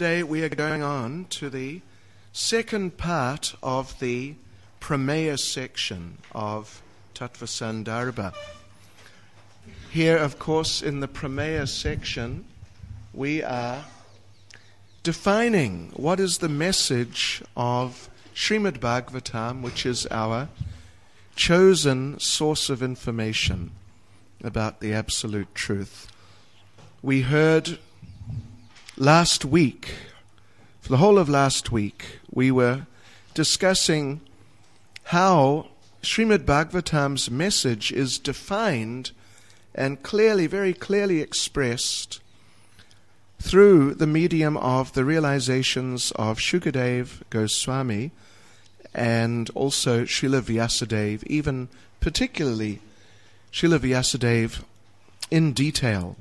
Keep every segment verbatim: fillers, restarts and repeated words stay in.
Today we are going on to the second part of the Prameya section of Tattva Sandarbha. Here, of course, in the Prameya section, we are defining what is the message of Srimad Bhagavatam, which is our chosen source of information about the absolute truth. We heard last week, for the whole of last week, we were discussing how Srimad Bhagavatam's message is defined and clearly, very clearly expressed through the medium of the realizations of Shukadev Goswami and also Srila Vyasadeva, even particularly Srila Vyasadeva in detail.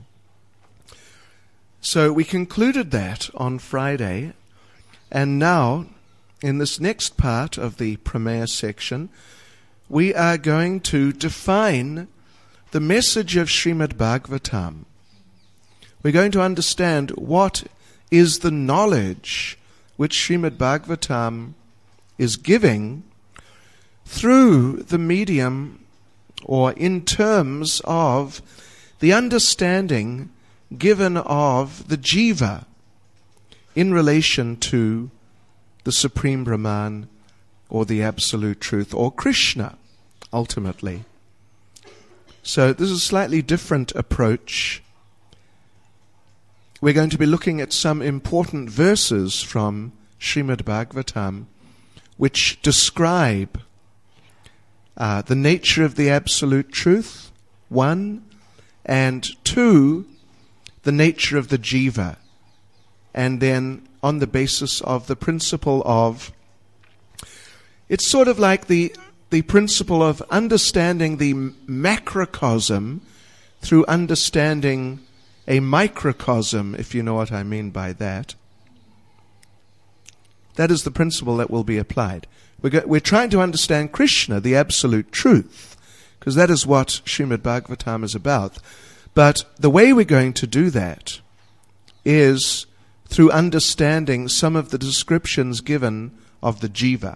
So we concluded that on Friday, and now, in this next part of the Prameya section, we are going to define the message of Srimad Bhagavatam. We're going to understand what is the knowledge which Srimad Bhagavatam is giving through the medium or in terms of the understanding given of the jiva in relation to the Supreme Brahman or the Absolute Truth or Krishna, ultimately. So this is a slightly different approach. We're going to be looking at some important verses from Srimad Bhagavatam which describe uh, the nature of the Absolute Truth, one, and two, the nature of the jiva, and then on the basis of the principle of, it's sort of like the the principle of understanding the macrocosm through understanding a microcosm, if you know what I mean by that. That is the principle that will be applied. We're, go- we're trying to understand Krishna, the Absolute Truth, because that is what Srimad Bhagavatam is about. But the way we're going to do that is through understanding some of the descriptions given of the jiva.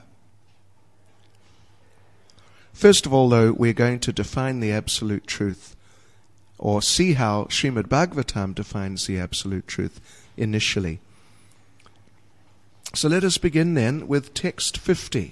First of all, though, we're going to define the Absolute Truth, or see how Srimad Bhagavatam defines the Absolute Truth initially. So let us begin then with text fifty.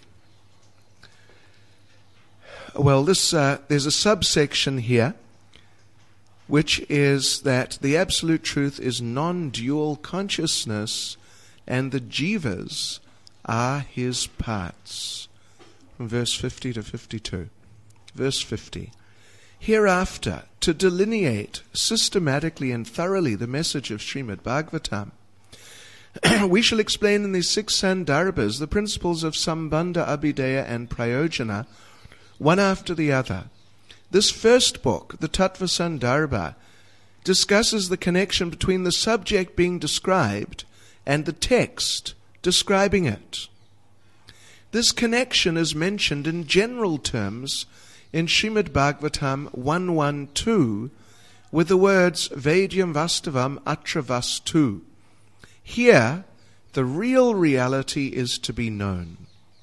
Well, this uh, there's a subsection here, which is that the Absolute Truth is non-dual consciousness and the jivas are his parts. From verse fifty to fifty-two. Verse fifty. Hereafter, to delineate systematically and thoroughly the message of Srimad Bhagavatam, we shall explain in these six Sandarbhas the principles of Sambandha, Abhideya and Prayojana, one after the other. This first book, the Tattva Sandarbha, discusses the connection between the subject being described and the text describing it. This connection is mentioned in general terms in Srimad Bhagavatam one twelve with the words Vedyam Vastavam Atra Vastu. Here, the real reality is to be known.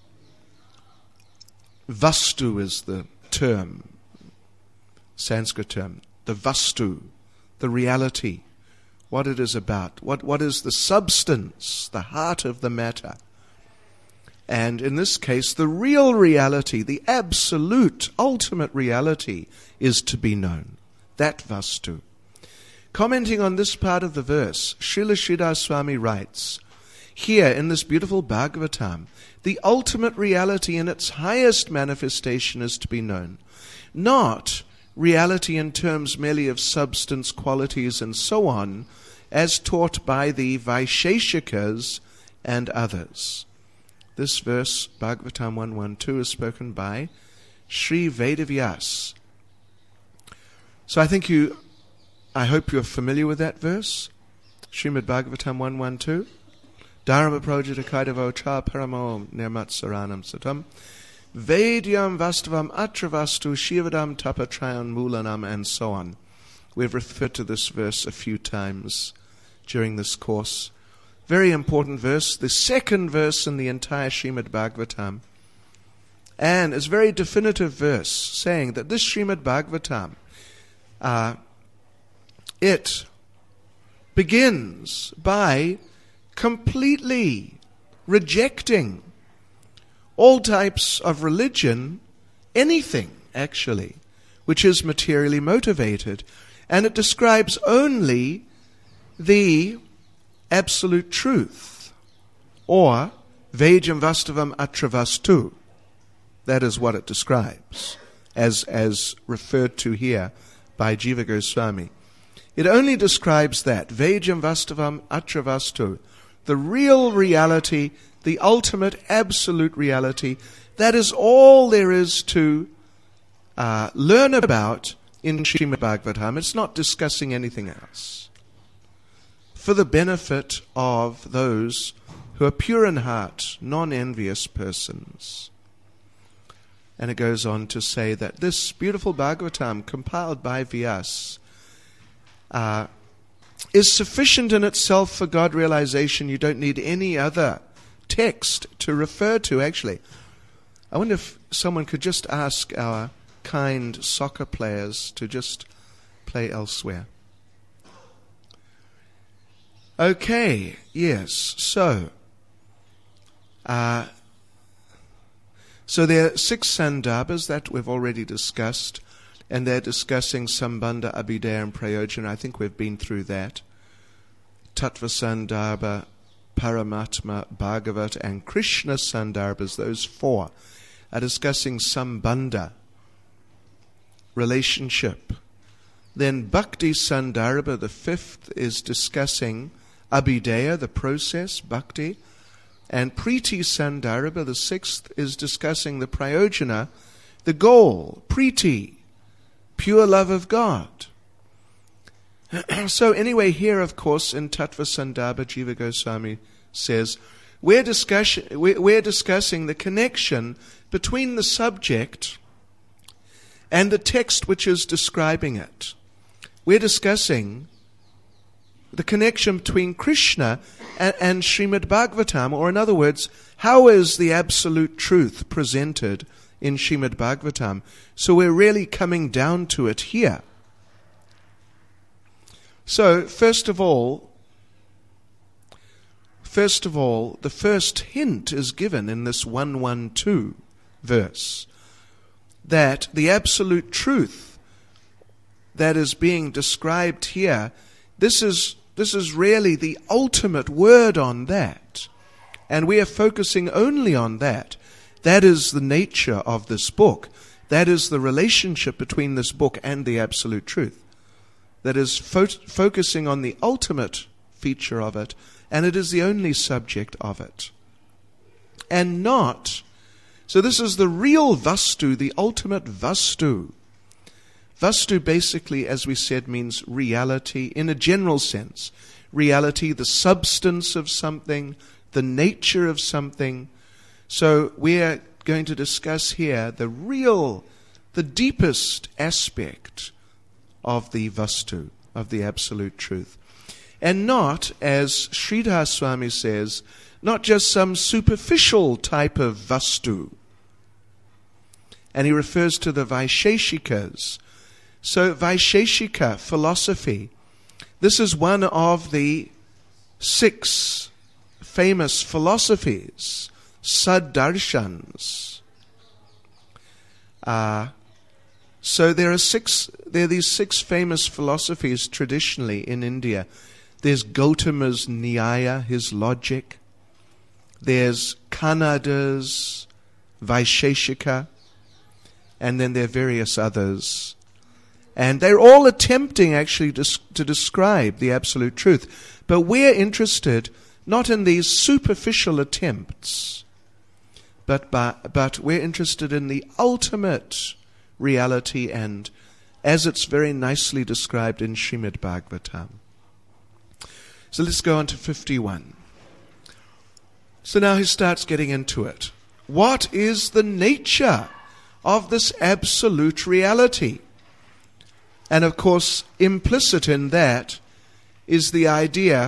Vastu is the term, Sanskrit term, the vastu, the reality, what it is about, what, what is the substance, the heart of the matter. And in this case, the real reality, the absolute, ultimate reality is to be known. That vastu. Commenting on this part of the verse, Srila Sridhar Swami writes, here in this beautiful Bhagavatam, the ultimate reality in its highest manifestation is to be known. Not reality in terms merely of substance, qualities, and so on, as taught by the Vaisheshikas and others. This verse, Bhagavatam one twelve, is spoken by Sri Vedavyas. So I think you, I hope you're familiar with that verse, Srimad Bhagavatam one twelve. Dharma projita kaidavo cha paramo nirmatsaranam satam. Vedyam vastavam atravastu shivadam tapatrayan mulanam, and so on. We've referred to this verse a few times during this course. very important verse, the second verse in the entire Srimad Bhagavatam. And it's a very definitive verse saying that this Srimad Bhagavatam, uh, it begins by completely rejecting all types of religion, anything actually, which is materially motivated. And it describes only the absolute truth, or Vejam Vastavam Atravastu. That is what it describes, as, as referred to here by Jiva Goswami. It only describes that, Vejam Vastavam Atravastu, the real reality, the ultimate absolute reality. That is all there is to uh, learn about in Srimad Bhagavatam. It's not discussing anything else. For the benefit of those who are pure in heart, non-envious persons. And it goes on to say that this beautiful Bhagavatam, compiled by Vyas, uh, is sufficient in itself for God realization. You don't need any other text to refer to, actually. I wonder if someone could just ask our kind soccer players to just play elsewhere. Okay, yes, so... Uh, So there are six sandarbhas that we've already discussed, and they're discussing Sambandha, Abhidheya, and Prayojana. I think we've been through that. Tattva Sandarbha, Paramatma, Bhagavat, and Krishna Sandarbhas, those four, are discussing Sambandha, relationship. Then Bhakti Sandarbha, the fifth, is discussing Abhidheya, the process, Bhakti. And Priti Sandarbha, the sixth, is discussing the Prayojana, the goal, Priti, pure love of God. So anyway, here, of course, in Tattva Sandarbha, Jiva Goswami says, we're, discussion, we're, we're discussing the connection between the subject and the text which is describing it. We're discussing the connection between Krishna and, and Srimad Bhagavatam, or in other words, how is the absolute truth presented in Srimad Bhagavatam? So we're really coming down to it here. So, first of all, first of all, the first hint is given in this one twelve verse, that the absolute truth that is being described here, this is This is really the ultimate word on that. And we are focusing only on that. That is the nature of this book. That is the relationship between this book and the absolute truth. That is fo- focusing on the ultimate feature of it, and it is the only subject of it. And not, so this is the real vastu, the ultimate vastu. Vastu basically, as we said, means reality in a general sense. Reality, the substance of something, the nature of something. So we're going to discuss here the real, the deepest aspect of the vastu, of the absolute truth. And not, as Sridhar Swami says, not just some superficial type of vastu. And he refers to the Vaisheshikas. So Vaisheshika philosophy, this is one of the six famous philosophies, Saddarshans. Uh, so there are six, there are these six famous philosophies traditionally in India. There's Gautama's Nyaya, his logic. There's Kanada's Vaisheshika. And then there are various others. And they're all attempting actually to, to describe the absolute truth. But we're interested not in these superficial attempts, but, by, but we're interested in the ultimate reality, and as it's very nicely described in Srimad Bhagavatam. So let's go on to fifty-one. So now he starts getting into it. What is the nature of this absolute reality? And of course, implicit in that is the idea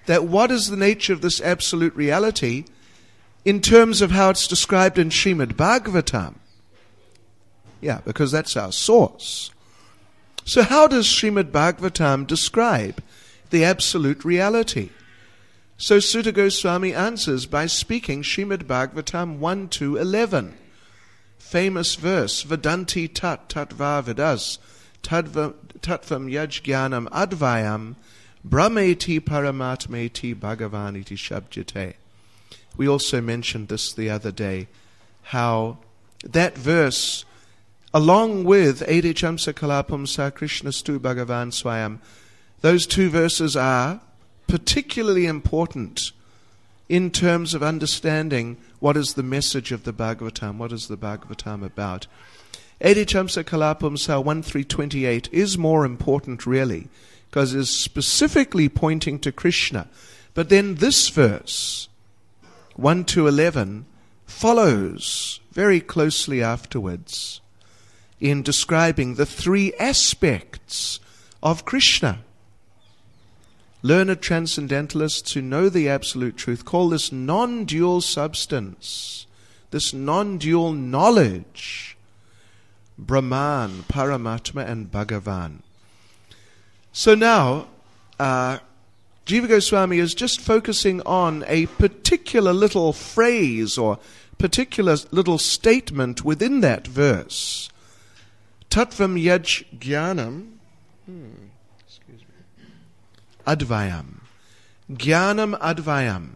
that what is the nature of this absolute reality in terms of how it's described in Srimad Bhagavatam. Yeah, because that's our source. So how does Srimad Bhagavatam describe the absolute reality? So Sutta Goswami answers by speaking Srimad Bhagavatam one to eleven. Famous verse, Vedanti tat tatva vedas, tatvam yaj jnanam advayam, brahmeti paramatmeti bhagavaniti shabjate. We also mentioned this the other day, how that verse, along with Ede Chamsa Kalapam Sa Krishna Stu Bhagavan Swayam, those two verses are particularly important in terms of understanding what is the message of the Bhagavatam, what is the Bhagavatam about. Ede Chamsa Kalapam Sa one three twenty-eight is more important really, because it is specifically pointing to Krishna. But then this verse, one to eleven, follows very closely afterwards in describing the three aspects of Krishna. Learned transcendentalists who know the absolute truth call this non-dual substance, this non-dual knowledge, Brahman, Paramatma and Bhagavan. So now, uh, Jiva Goswami is just focusing on a particular little phrase or particular little statement within that verse. Tattvam yaj jnanam, hmm, excuse me, advayam. Jnanam advayam.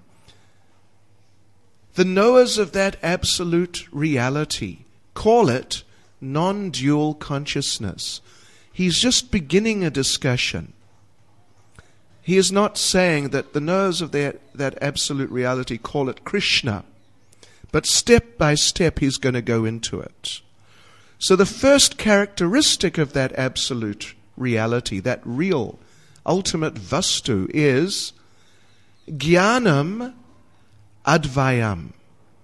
The knowers of that absolute reality call it non-dual consciousness. He's just beginning a discussion. He is not saying that the knowers of that, that absolute reality call it Krishna, but step by step he's going to go into it. So the first characteristic of that absolute reality, that real, ultimate vastu, is jnanam advayam,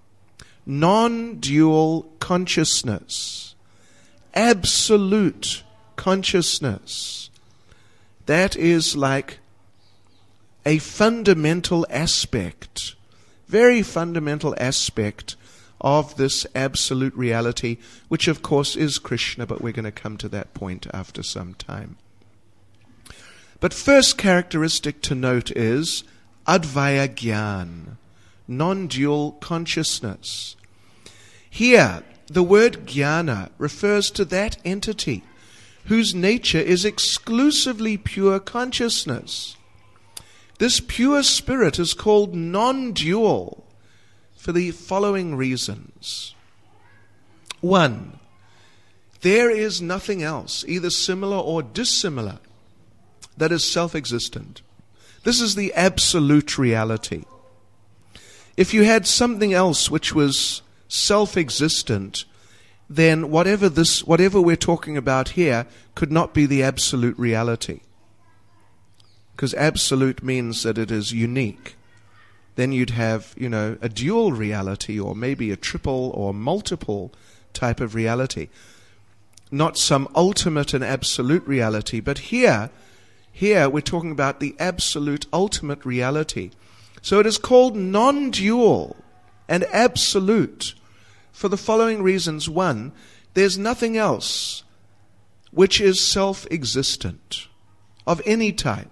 non-dual consciousness, absolute consciousness. That is like a fundamental aspect, very fundamental aspect of this absolute reality, which of course is Krishna, but we're going to come to that point after some time. But first characteristic to note is advaya gyan, non-dual consciousness. Here, the word jnana refers to that entity whose nature is exclusively pure consciousness. This pure spirit is called non-dual for the following reasons. One, there is nothing else, either similar or dissimilar, that is self-existent. This is the absolute reality. If you had something else which was self-existent, then whatever this, whatever we're talking about here could not be the absolute reality. Because absolute means that it is unique. Then you'd have, you know, a dual reality or maybe a triple or multiple type of reality. Not some ultimate and absolute reality, but here, here we're talking about the absolute ultimate reality. So it is called non-dual and absolute for the following reasons. One, there's nothing else which is self-existent of any type.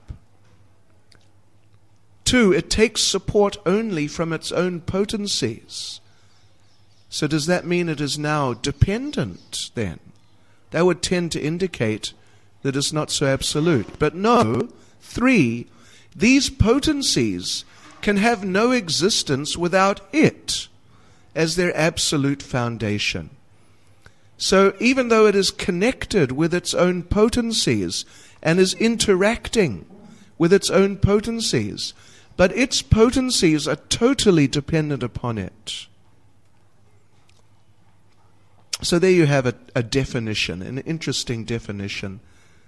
Two, it takes support only from its own potencies. So does that mean it is now dependent then? That would tend to indicate that it's not so absolute. But no. Three, these potencies can have no existence without it as their absolute foundation. So even though it is connected with its own potencies and is interacting with its own potencies, but its potencies are totally dependent upon it. So there you have a, a definition, an interesting definition,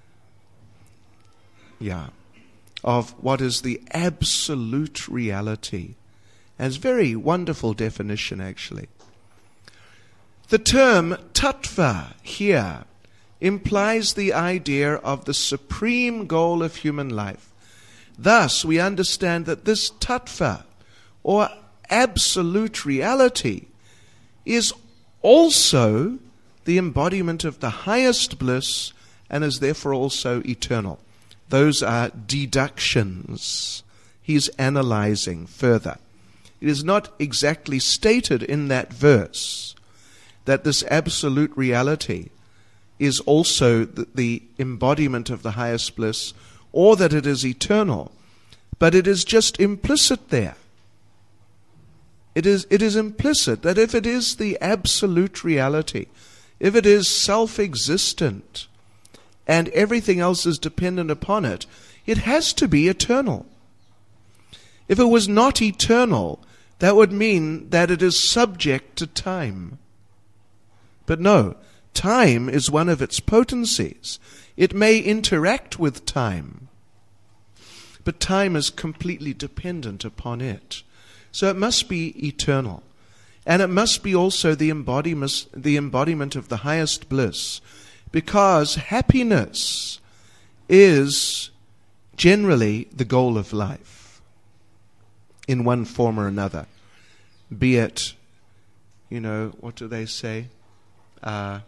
yeah, of what is the absolute reality. And it's a very wonderful definition, actually. The term tattva here implies the idea of the supreme goal of human life, Thus, we understand that this tattva, or absolute reality, is also the embodiment of the highest bliss and is therefore also eternal. Those are deductions. He's analyzing further. It is not exactly stated in that verse that this absolute reality is also the, the embodiment of the highest bliss, or that it is eternal, but it is just implicit there. It is, it is implicit that if it is the absolute reality, if it is self-existent, and everything else is dependent upon it, it has to be eternal. If it was not eternal, that would mean that it is subject to time. But no, time is one of its potencies. It may interact with time, but time is completely dependent upon it. So it must be eternal. And it must be also the embodiment, the embodiment of the highest bliss, because happiness is generally the goal of life, in one form or another. Be it, you know, what do they say? Uh,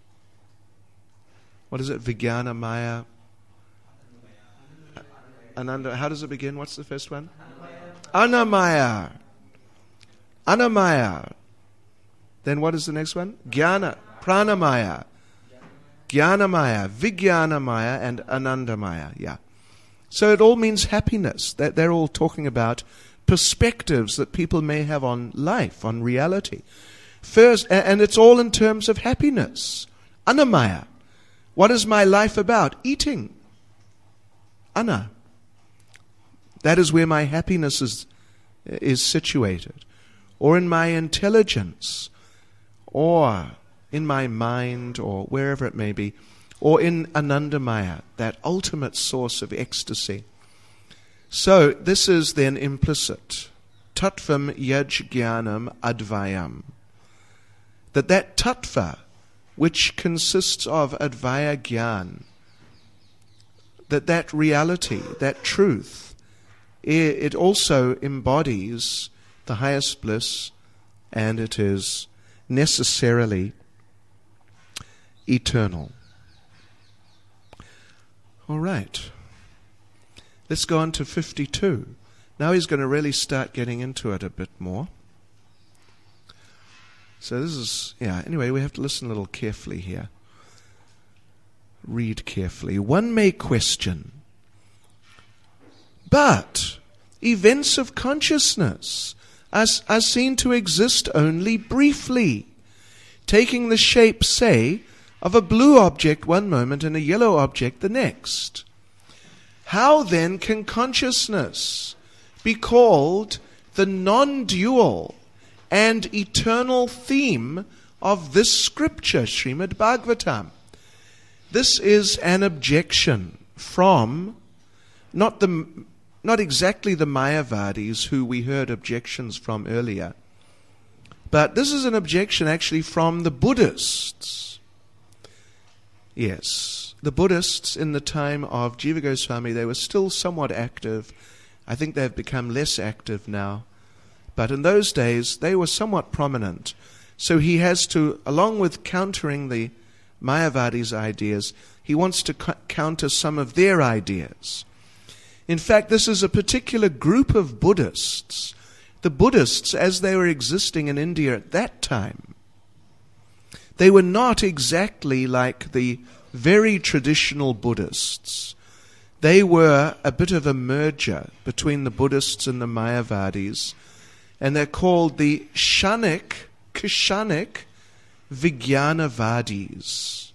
what is it? Vijnana Maya? Ananda. How does it begin? What's the first one? Anamaya. Anamaya. Then what is the next one? Jnana. Pranamaya. Jnanamaya, Vijnanamaya, and Anandamaya. Yeah. So it all means happiness. That they're all talking about perspectives that people may have on life, on reality. First, and it's all in terms of happiness. Anamaya. What is my life about? Eating. Ana. That is where my happiness is, is situated. Or in my intelligence. Or in my mind, or wherever it may be. Or in Anandamaya, that ultimate source of ecstasy. So this is then implicit. Tattvam yaj jnanam advayam. That that tattva, which consists of advaya jnana, that that reality, that truth, it also embodies the highest bliss, and it is necessarily eternal. All right. Let's go on to fifty-two. Now he's going to really start getting into it a bit more. So this is, yeah, anyway, we have to listen a little carefully here. Read carefully. One may question, but events of consciousness are, are seen to exist only briefly, taking the shape, say, of a blue object one moment and a yellow object the next. How then can consciousness be called the non-dual and eternal theme of this scripture, Srimad Bhagavatam? This is an objection from not the not exactly the Mayavadis, who we heard objections from earlier, but this is an objection actually from the Buddhists. Yes, the Buddhists in the time of Jiva Goswami, they were still somewhat active. I think they've become less active now. But in those days, they were somewhat prominent. So he has to, along with countering the Mayavadis' ideas, he wants to cu- counter some of their ideas. In fact, this is a particular group of Buddhists. The Buddhists, as they were existing in India at that time, they were not exactly like the very traditional Buddhists. They were a bit of a merger between the Buddhists and the Mayavadis, and they're called the Kshanik, Kshanik Vijnanavadis.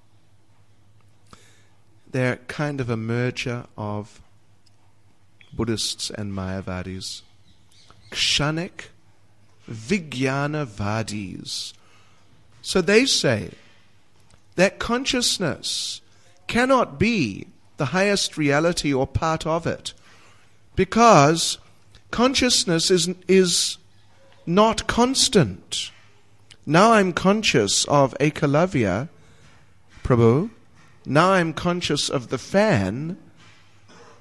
They're kind of a merger of Buddhists and Mayavadis. Kshanik Vijnanavadis. So they say that consciousness cannot be the highest reality or part of it, because consciousness is, is not constant. Now I'm conscious of Ekalavya, Prabhu. Now I'm conscious of the fan.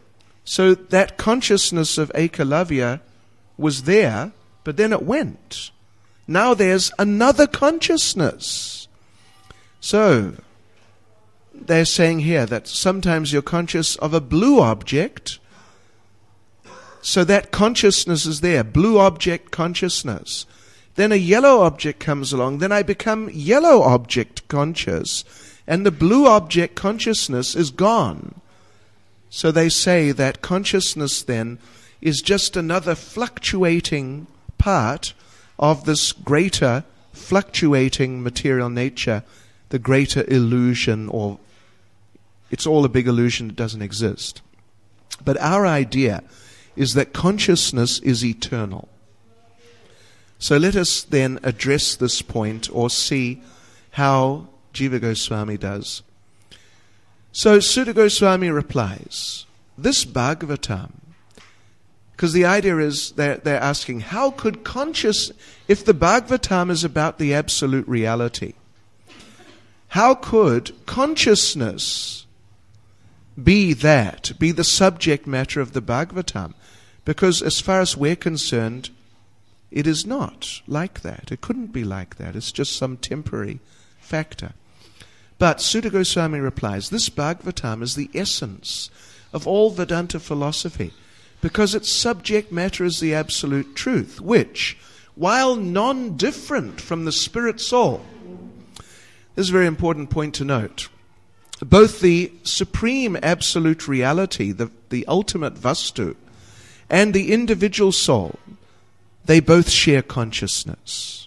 So that consciousness of Ekalavya was there, but then it went. Now there's another consciousness. So they're saying here that sometimes you're conscious of a blue object. So that consciousness is there, blue object consciousness. Then a yellow object comes along, then I become yellow object conscious, and the blue object consciousness is gone. So they say that consciousness then is just another fluctuating part of this greater fluctuating material nature, the greater illusion, or it's all a big illusion, it doesn't exist. But our idea is that consciousness is eternal. So let us then address this point, or see how Jiva Goswami does. So Sutta Goswami replies, this Bhagavatam, because the idea is they're, they're asking, how could conscious, if the Bhagavatam is about the absolute reality, how could consciousness be that, be the subject matter of the Bhagavatam? Because as far as we're concerned, it is not like that. It couldn't be like that. It's just some temporary factor. But Sutta Goswami replies, this Bhagavatam is the essence of all Vedanta philosophy, because its subject matter is the absolute truth, which, while non-different from the spirit soul, this is a very important point to note, both the supreme absolute reality, the, the ultimate vastu, and the individual soul, they both share consciousness.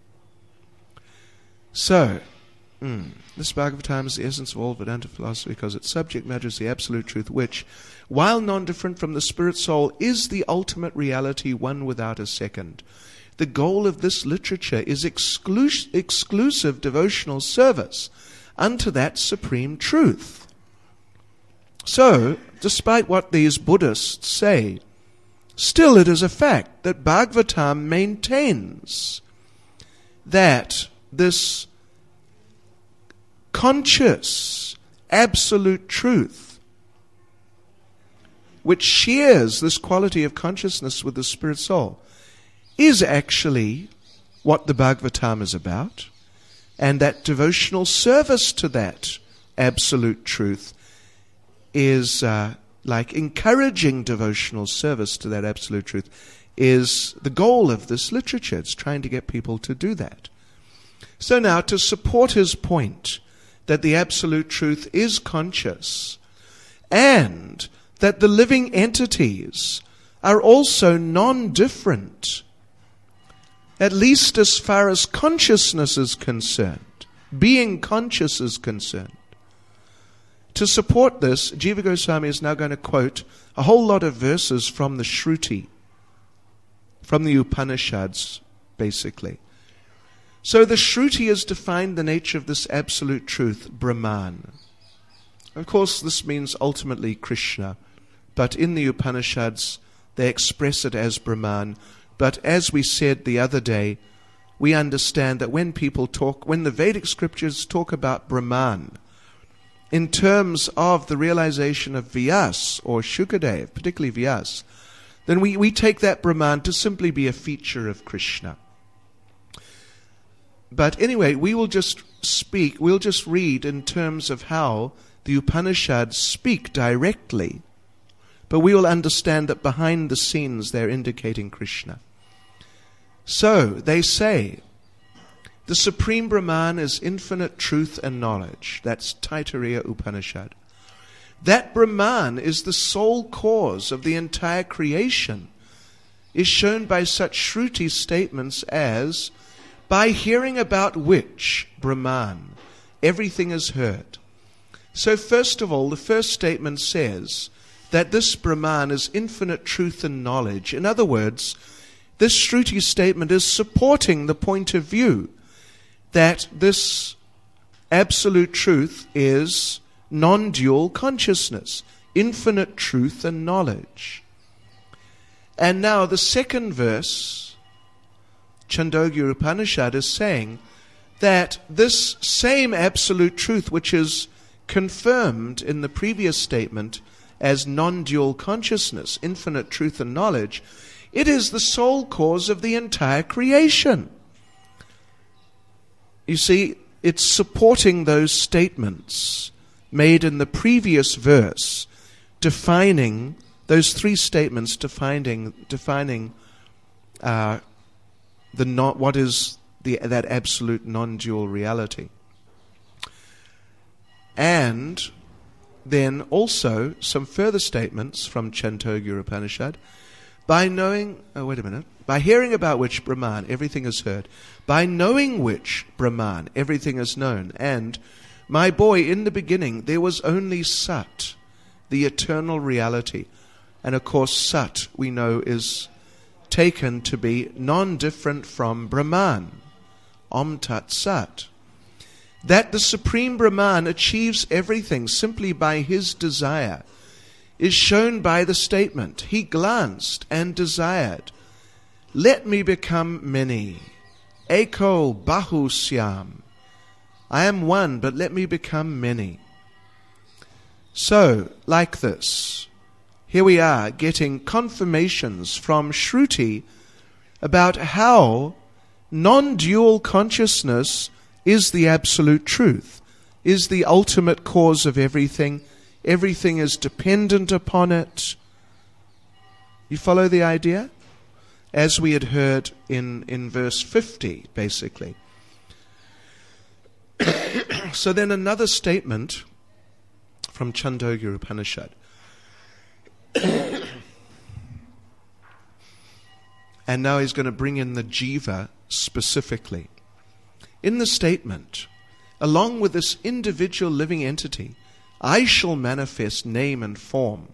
So, mm, this Bhagavatam is the essence of all Vedanta philosophy because its subject matter is the absolute truth, which, while non-different from the spirit soul, is the ultimate reality, one without a second. The goal of this literature is exclus- exclusive devotional service unto that supreme truth. So, despite what these Buddhists say, still it is a fact that Bhagavatam maintains that this conscious, absolute truth, which shares this quality of consciousness with the spirit soul, is actually what the Bhagavatam is about, and that devotional service to that absolute truth is uh, like encouraging devotional service to that absolute truth is the goal of this literature. It's trying to get people to do that. So now, to support his point that the absolute truth is conscious, and that the living entities are also non-different, at least as far as consciousness is concerned, being conscious is concerned. To support this, Jiva Goswami is now going to quote a whole lot of verses from the Shruti, from the Upanishads, basically. So the Shruti has defined the nature of this absolute truth, Brahman. Of course, this means ultimately Krishna, but in the Upanishads they express it as Brahman. But as we said the other day, we understand that when people talk, when the Vedic scriptures talk about Brahman, in terms of the realization of Vyas or Shukadev, particularly Vyas, then we, we take that Brahman to simply be a feature of Krishna. But anyway, we will just speak, we'll just read in terms of how the Upanishads speak directly, but we will understand that behind the scenes they're indicating Krishna. So, they say, the Supreme Brahman is infinite truth and knowledge. That's Taittiriya Upanishad. That Brahman is the sole cause of the entire creation, is shown by such Shruti statements as, by hearing about which, Brahman, everything is heard. So first of all, the first statement says that this Brahman is infinite truth and knowledge. In other words, this Shruti statement is supporting the point of view that this absolute truth is non-dual consciousness, infinite truth and knowledge. And now the second verse, Chandogya Upanishad, is saying that this same absolute truth, which is confirmed in the previous statement as non-dual consciousness, infinite truth and knowledge, it is the sole cause of the entire creation. You see, it's supporting those statements made in the previous verse, defining those three statements, defining defining uh, the not what is the that absolute non-dual reality, and then also some further statements from Chandogya Upanishad. By knowing, oh wait a minute, by hearing about which Brahman everything is heard, by knowing which Brahman everything is known, and, my boy, in the beginning there was only Sat, the eternal reality. And of course Sat, we know, is taken to be non-different from Brahman, Om Tat Sat. That the Supreme Brahman achieves everything simply by his desire is shown by the statement, he glanced and desired, let me become many. Eko Bahu Syam. I am one, but let me become many. So, like this, here we are getting confirmations from Shruti about how non-dual consciousness is the absolute truth, is the ultimate cause of everything. Everything is dependent upon it. You follow the idea? As we had heard in, in verse fifty, basically. So then another statement from Chandogya Upanishad. And now he's going to bring in the jiva specifically. In the statement, along with this individual living entity, I shall manifest name and form.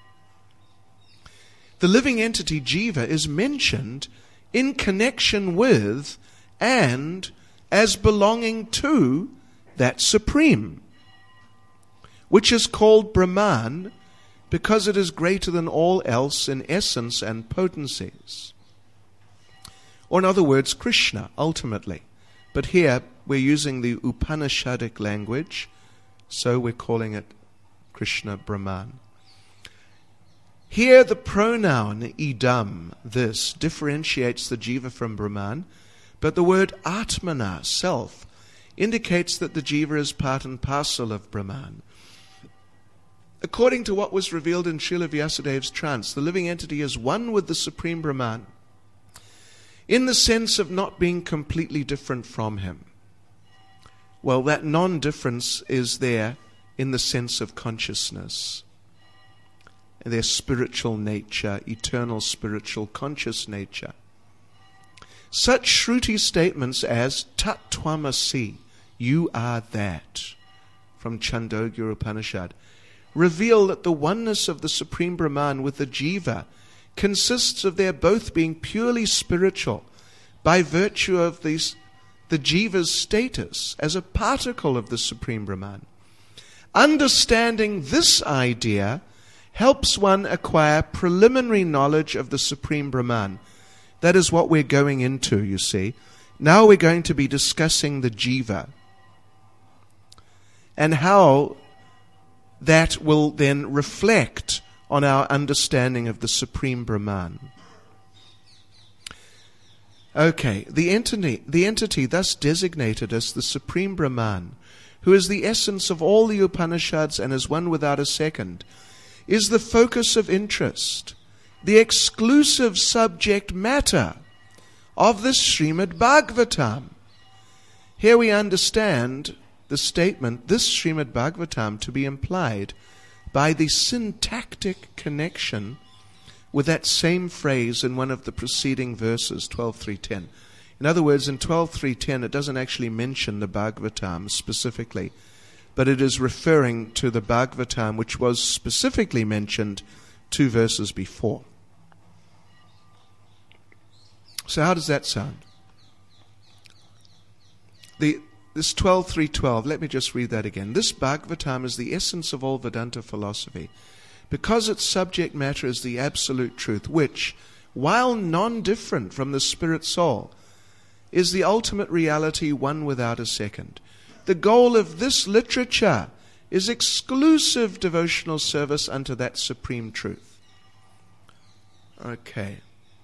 The living entity jiva is mentioned in connection with and as belonging to that supreme, which is called Brahman because it is greater than all else in essence and potencies. Or in other words, Krishna, ultimately. But here we're using the Upanishadic language, so we're calling it Krishna Brahman. Here the pronoun idam, this, differentiates the jiva from Brahman, but the word atmana, self, indicates that the jiva is part and parcel of Brahman. According to what was revealed in Srila Vyasadev's trance, the living entity is one with the Supreme Brahman, in the sense of not being completely different from him. Well, that non-difference is there in the sense of consciousness, their spiritual nature, eternal spiritual conscious nature. Such Shruti statements as Tat Twamasi, you are that, from Chandogya Upanishad, reveal that the oneness of the Supreme Brahman with the jiva consists of their both being purely spiritual by virtue of these, the jiva's status as a particle of the Supreme Brahman. Understanding this idea helps one acquire preliminary knowledge of the Supreme Brahman. That is what we're going into, you see. Now we're going to be discussing the jiva and how that will then reflect on our understanding of the Supreme Brahman. Okay, the entity, the entity thus designated as the Supreme Brahman, who is the essence of all the Upanishads and is one without a second, is the focus of interest, the exclusive subject matter of the Srimad Bhagavatam. Here we understand the statement, this Srimad Bhagavatam, to be implied by the syntactic connection with that same phrase in one of the preceding verses, twelve three ten. In other words, in twelve three ten it doesn't actually mention the Bhagavatam specifically, but it is referring to the Bhagavatam which was specifically mentioned two verses before. So how does that sound? The This twelve three twelve, let me just read that again. This Bhagavatam is the essence of all Vedanta philosophy, because its subject matter is the absolute truth, which, while non-different from the spirit soul, is the ultimate reality, one without a second. The goal of this literature is exclusive devotional service unto that supreme truth. Okay.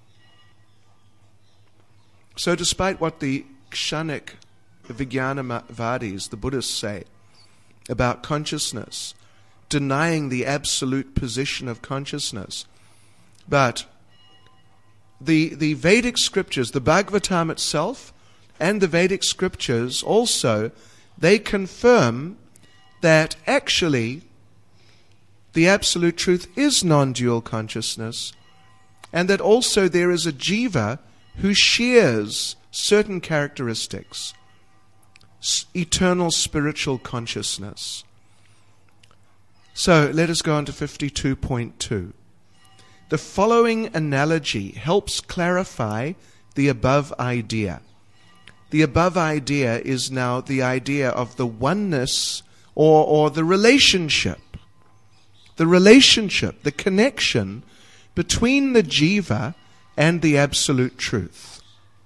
So despite what the Kshanik Vijnanavadis, the Buddhists, say about consciousness, denying the absolute position of consciousness, but the the Vedic scriptures, the Bhagavatam itself, and the Vedic scriptures also, they confirm that actually the absolute truth is non-dual consciousness, and that also there is a jiva who shares certain characteristics, eternal spiritual consciousness. So let us go on to fifty-two point two. The following analogy helps clarify the above idea. The above idea is now the idea of the oneness or, or the relationship. The relationship, the connection between the jiva and the absolute truth.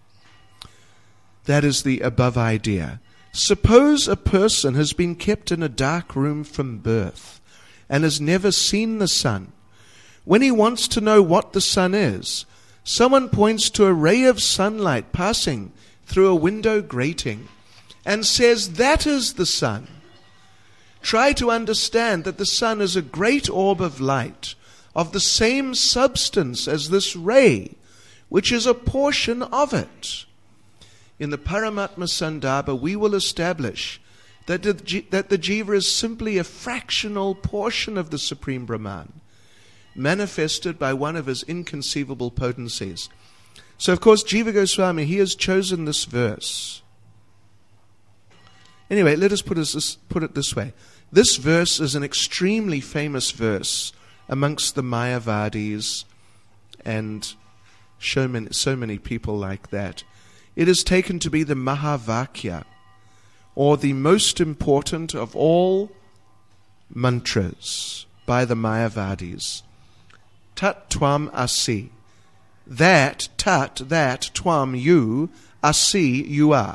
That is the above idea. Suppose a person has been kept in a dark room from birth and has never seen the sun. When he wants to know what the sun is, someone points to a ray of sunlight passing through a window grating and says, "That is the sun." Try to understand that the sun is a great orb of light of the same substance as this ray, which is a portion of it. In the Paramatma Sandarbha, we will establish that the, that the jiva is simply a fractional portion of the Supreme Brahman, manifested by one of his inconceivable potencies. So, of course, Jiva Goswami, he has chosen this verse. Anyway, let us put, us, put it this way. This verse is an extremely famous verse amongst the Mayavadis and so many, so many people like that. It is taken to be the Mahavakya, or the most important of all mantras by the Mayavadis. Tat Tvam Asi. That, Tat, that, Tvam, you, Asi, you are.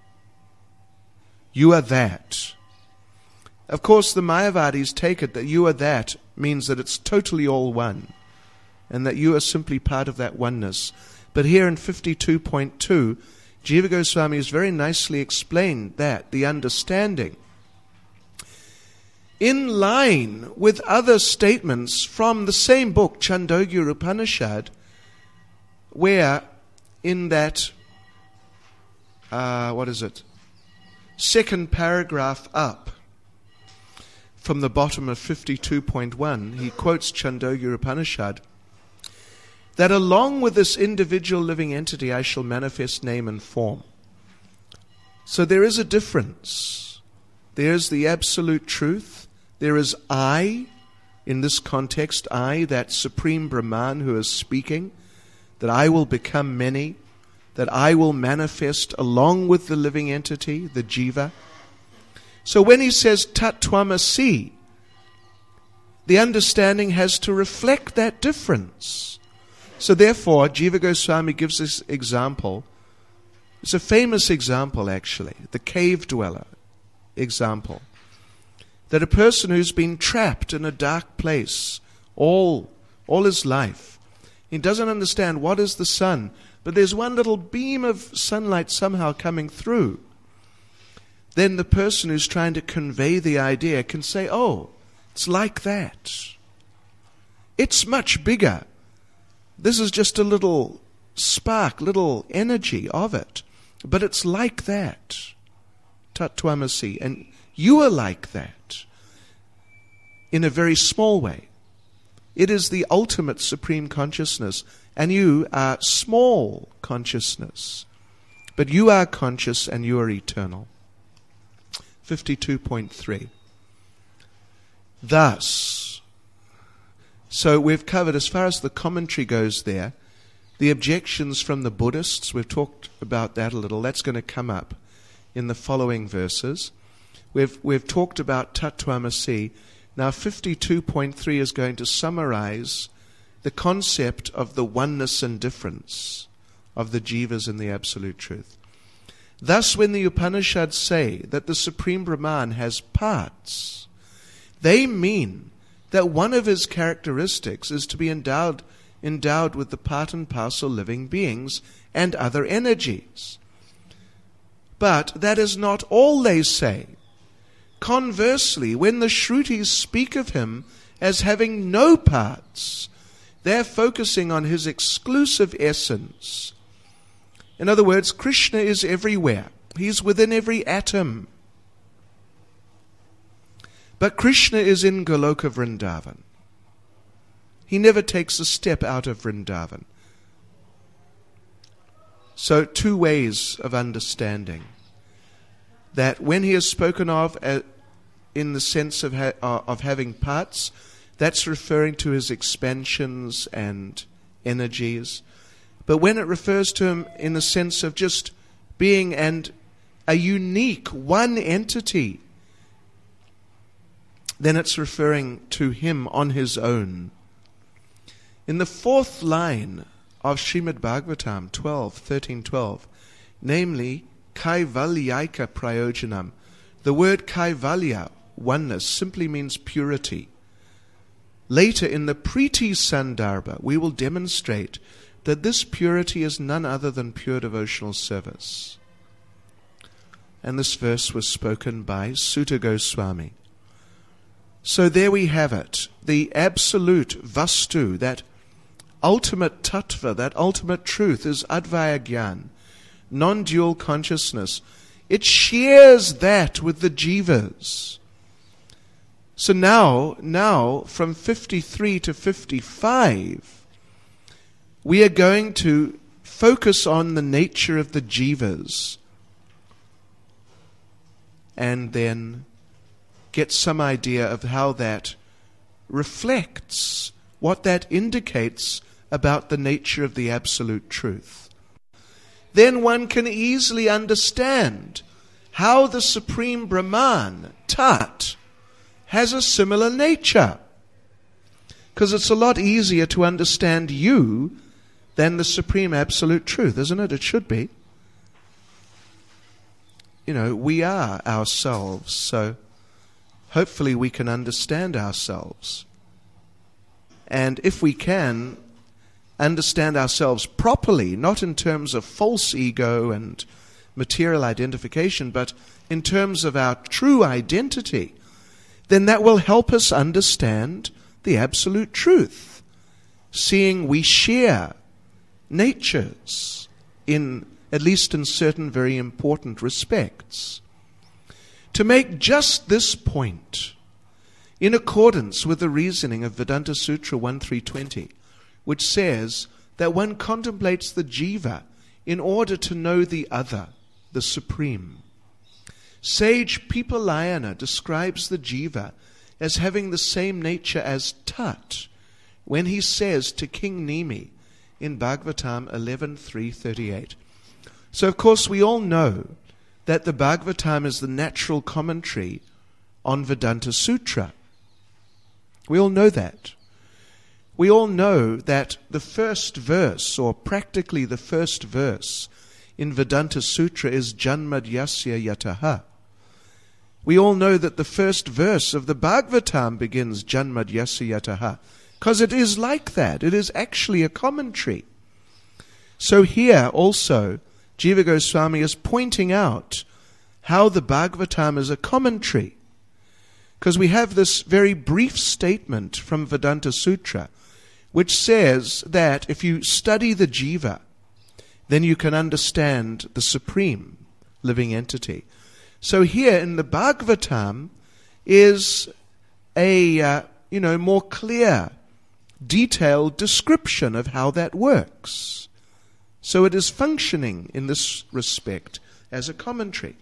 You are that. Of course, the Mayavadis take it that you are that means that it's totally all one, and that you are simply part of that oneness. But here in fifty-two point two, Jiva Goswami has very nicely explained that, the understanding, in line with other statements from the same book, Chandogya Upanishad, where in that, uh, what is it, second paragraph up, from the bottom of fifty-two point one, he quotes Chandogya Upanishad, that along with this individual living entity I shall manifest name and form. So there is a difference. There is the absolute truth. There is I, in this context, I, that Supreme Brahman who is speaking, that I will become many, that I will manifest along with the living entity, the jiva. So when he says Tat Tvam Asi, the understanding has to reflect that difference. So therefore, Jiva Goswami gives this example. It's a famous example, actually, the cave dweller example. That a person who's been trapped in a dark place all, all his life, he doesn't understand what is the sun, but there's one little beam of sunlight somehow coming through. Then the person who's trying to convey the idea can say, oh, it's like that. It's much bigger. This is just a little spark, little energy of it. But it's like that. Tat Tvam Asi. And you are like that. In a very small way. It is the ultimate supreme consciousness. And you are small consciousness. But you are conscious and you are eternal. fifty-two point three. Thus, so we've covered, as far as the commentary goes there, the objections from the Buddhists. We've talked about that a little. That's going to come up in the following verses. We've we've talked about Tat Tvam Asi. Now fifty-two point three is going to summarize the concept of the oneness and difference of the jivas in the absolute truth. Thus, when the Upanishads say that the Supreme Brahman has parts, They mean that one of his characteristics is to be endowed, endowed with the part and parcel living beings and other energies. But that is not all they say. Conversely, when the Shrutis speak of him as having no parts, they're focusing on his exclusive essence. In other words, Krishna is everywhere. He's within every atom. But Krishna is in Goloka Vrindavan. He never takes a step out of Vrindavan. So, two ways of understanding. That when he is spoken of uh, in the sense of, ha- uh, of having parts, that's referring to his expansions and energies. But when it refers to him in the sense of just being and a unique one entity, then it's referring to him on his own. In the fourth line of Srimad Bhagavatam twelve, thirteen, twelve, namely, Kaivalyaika Prayojanam, the word Kaivalya, oneness, simply means purity. Later in the Priti Sandarbha, we will demonstrate that this purity is none other than pure devotional service. And this verse was spoken by Sutta Goswami. So there we have it, the absolute vastu, that ultimate tattva, that ultimate truth is Advaya Gyan, non-dual consciousness. It shares that with the jivas. So now, now from fifty-three to fifty-five, we are going to focus on the nature of the jivas and then get some idea of how that reflects, what that indicates about the nature of the absolute truth. Then one can easily understand how the Supreme Brahman, Tat, has a similar nature. Because it's a lot easier to understand you than the Supreme Absolute Truth, isn't it? It should be. You know, we are ourselves, so hopefully we can understand ourselves. And if we can, understand ourselves properly, not in terms of false ego and material identification, but in terms of our true identity, then that will help us understand the absolute truth, seeing we share natures, in at least in certain very important respects. To make just this point, in accordance with the reasoning of Vedanta Sutra one three twenty, which says that one contemplates the jiva in order to know the other, the Supreme. Sage Pipalayana describes the jiva as having the same nature as Tat when he says to King Nimi in Bhagavatam eleven three thirty-eight. So of course we all know that the Bhagavatam is the natural commentary on Vedanta Sutra. We all know that. We all know that the first verse, or practically the first verse in Vedanta Sutra is Janmadyasya Yataha. We all know that the first verse of the Bhagavatam begins Janmadyasya Yataha, because it is like that. It is actually a commentary. So here also, Jiva Goswami is pointing out how the Bhagavatam is a commentary. Because we have this very brief statement from Vedanta Sutra, which says that if you study the jiva, then you can understand the supreme living entity. So here in the Bhagavatam is a uh, you know more clear, detailed description of how that works. So it is functioning in this respect as a commentary.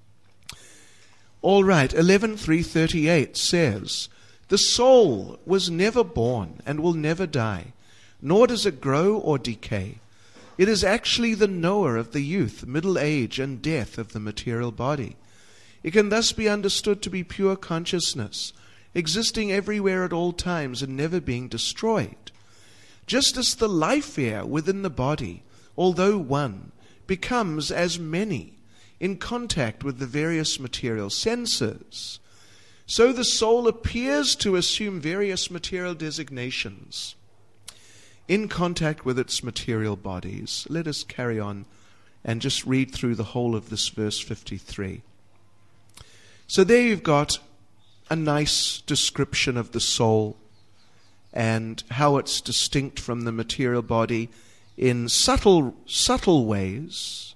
All right, eleven three thirty-eight says, the soul was never born and will never die, nor does it grow or decay. It is actually the knower of the youth, middle age, and death of the material body. It can thus be understood to be pure consciousness, existing everywhere at all times and never being destroyed. Just as the life air within the body, although one, becomes as many in contact with the various material senses, So the soul appears to assume various material designations in contact with its material bodies. Let us carry on and just read through the whole of this verse fifty-three. So there you've got a nice description of the soul and how it's distinct from the material body in subtle, subtle ways.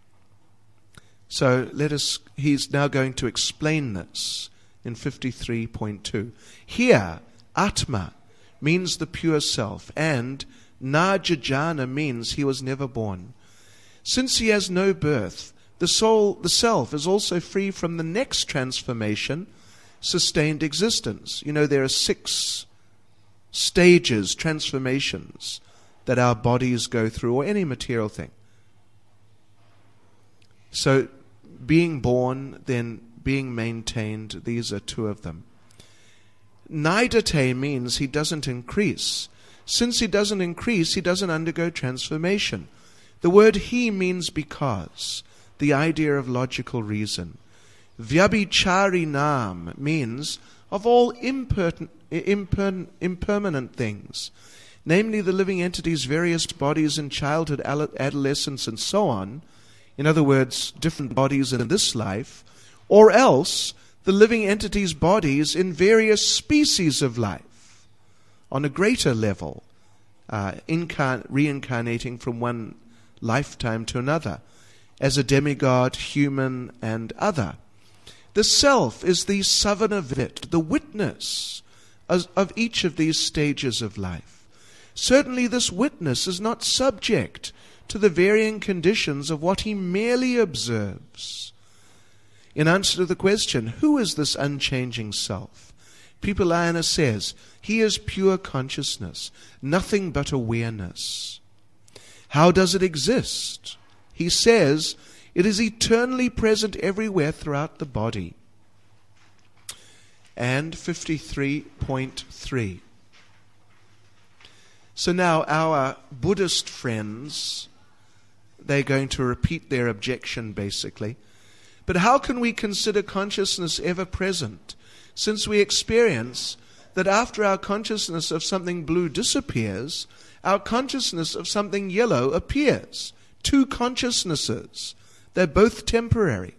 So let us, he's now going to explain this in fifty-three point two. Here, Atma means the pure self, and Na-jajana means he was never born. Since he has no birth, the soul, the self, is also free from the next transformation, sustained existence. You know, there are six stages, transformations, that our bodies go through, or any material thing. So, being born, then being maintained, these are two of them. Naidate means he doesn't increase. Since he doesn't increase, he doesn't undergo transformation. The word he means because, the idea of logical reason. Vyabhicharinam means of all imper- imper- impermanent things, namely the living entity's various bodies in childhood, adolescence, and so on. In other words, different bodies in this life, or else the living entity's bodies in various species of life on a greater level, uh, incarn- reincarnating from one lifetime to another, as a demigod, human, and other. The self is the savanavit, the witness of, of each of these stages of life. Certainly this witness is not subject to the varying conditions of what he merely observes. In answer to the question, who is this unchanging self? Pipalayana says, he is pure consciousness, nothing but awareness. How does it exist? He says, it is eternally present everywhere throughout the body. And fifty-three point three. So now our Buddhist friends, they're going to repeat their objection basically. But how can we consider consciousness ever present, since we experience that after our consciousness of something blue disappears, our consciousness of something yellow appears? Two consciousnesses. They're both temporary.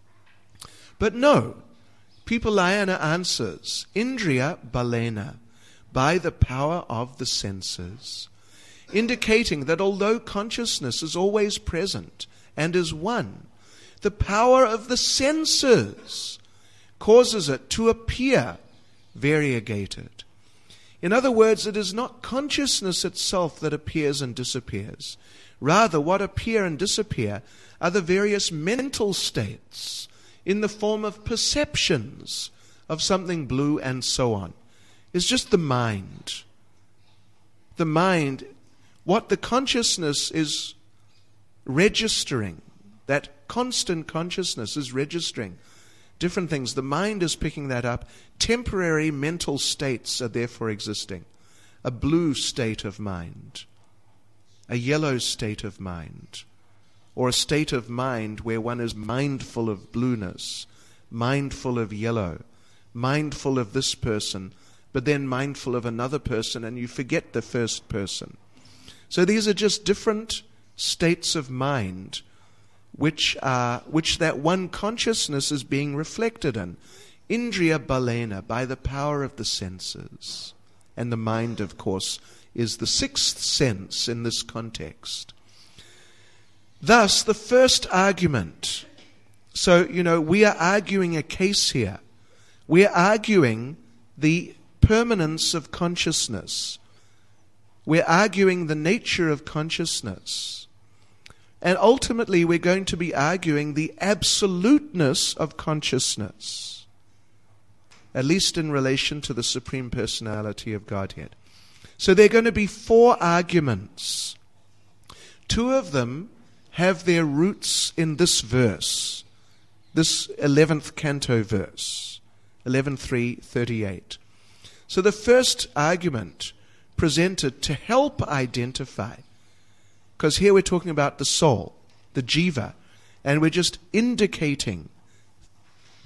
But no, Pipalayana answers, Indriya balena, by the power of the senses, indicating that although consciousness is always present and is one, the power of the senses causes it to appear variegated. In other words, it is not consciousness itself that appears and disappears. Rather, what appear and disappear are the various mental states in the form of perceptions of something blue and so on. It's just the mind. The mind, what the consciousness is registering, that constant consciousness is registering different things. The mind is picking that up. Temporary mental states are therefore existing. A blue state of mind, a yellow state of mind, or a state of mind where one is mindful of blueness, mindful of yellow, mindful of this person, but then mindful of another person, and you forget the first person. So these are just different states of mind which are which that one consciousness is being reflected in. Indriya balena, by the power of the senses. And the mind, of course, is the sixth sense in this context. Thus, the first argument. So, you know, we are arguing a case here. We are arguing the permanence of consciousness. We're arguing the nature of consciousness. And ultimately, we're going to be arguing the absoluteness of consciousness, at least in relation to the Supreme Personality of Godhead. So there are going to be four arguments. Two of them have their roots in this verse, this eleventh canto verse, eleven three thirty-eight. So the first argument presented to help identify, because here we're talking about the soul, the jiva, and we're just indicating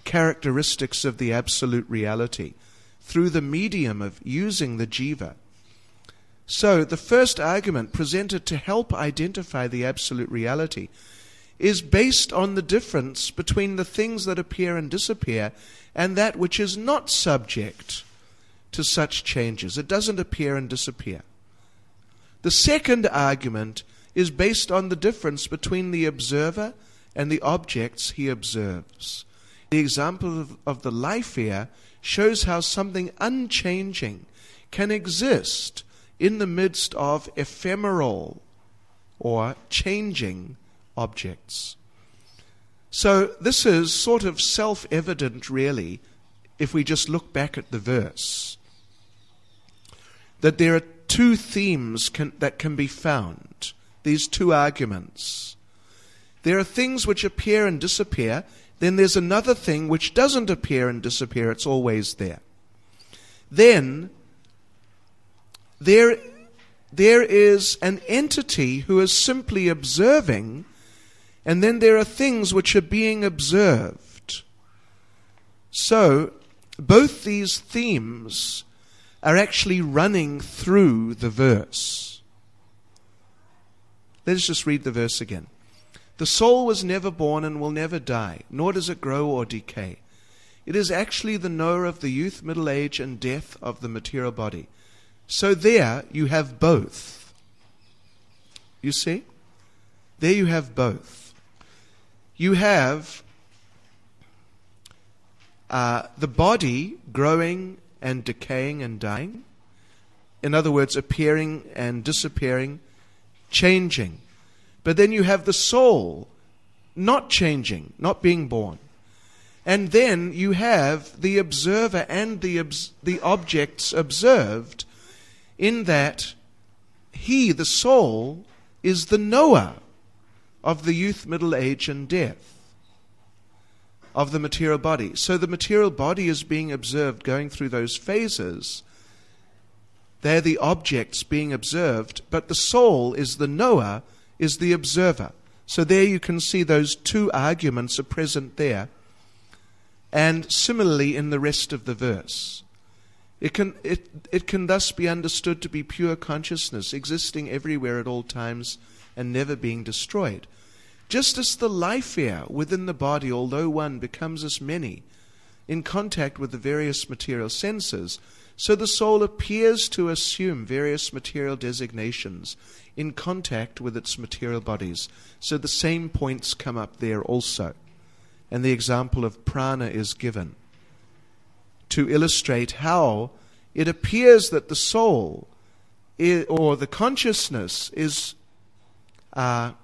characteristics of the absolute reality through the medium of using the jiva. So the first argument presented to help identify the absolute reality is based on the difference between the things that appear and disappear and that which is not subject to such changes. It doesn't appear and disappear. The second argument is based on the difference between the observer and the objects he observes. The example of, of the life air shows how something unchanging can exist in the midst of ephemeral or changing objects. So this is sort of self-evident, really, if we just look back at the verse, that there are two themes can, that can be found, these two arguments. There are things which appear and disappear, then there's another thing which doesn't appear and disappear, it's always there. Then there, there is an entity who is simply observing, and then there are things which are being observed. So both these themes are actually running through the verse. Let's just read the verse again. The soul was never born and will never die, nor does it grow or decay. It is actually the knower of the youth, middle age, and death of the material body. So there you have both. You see? There you have both. You have uh, the body growing and decaying and dying. In other words, appearing and disappearing, changing. But then you have the soul not changing, not being born. And then you have the observer and the obs- the objects observed, in that he, the soul, is the knower of the youth, middle age, and death of the material body. So the material body is being observed going through those phases. They're the objects being observed, but the soul is the knower, is the observer. So there you can see those two arguments are present there. And similarly in the rest of the verse. It can, it, it can thus be understood to be pure consciousness, existing everywhere at all times and never being destroyed. Just as the life air within the body, although one, becomes as many in contact with the various material senses, so the soul appears to assume various material designations in contact with its material bodies. So the same points come up there also. And the example of prana is given to illustrate how it appears that the soul is, or the consciousness is uh,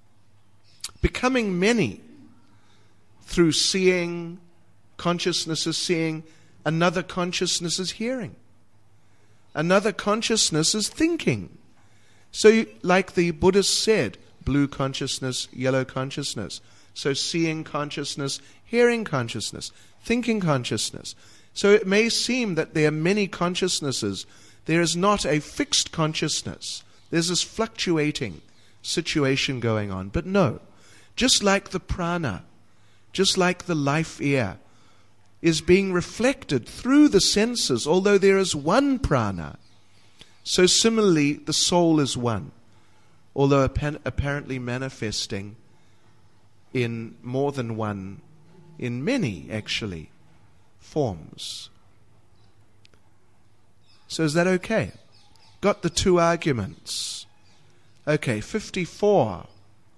becoming many through seeing. Consciousness is seeing, another consciousness is hearing, another consciousness is thinking. So you, like the Buddhist said, blue consciousness, yellow consciousness. So seeing consciousness, hearing consciousness, thinking consciousness. So it may seem that there are many consciousnesses. There is not a fixed consciousness. There's this fluctuating situation going on. But no, just like the prana, just like the life air, is being reflected through the senses, although there is one prana. So similarly, the soul is one, although apparently manifesting in more than one, in many, actually, forms. So is that okay? Got the two arguments. Okay, fifty-four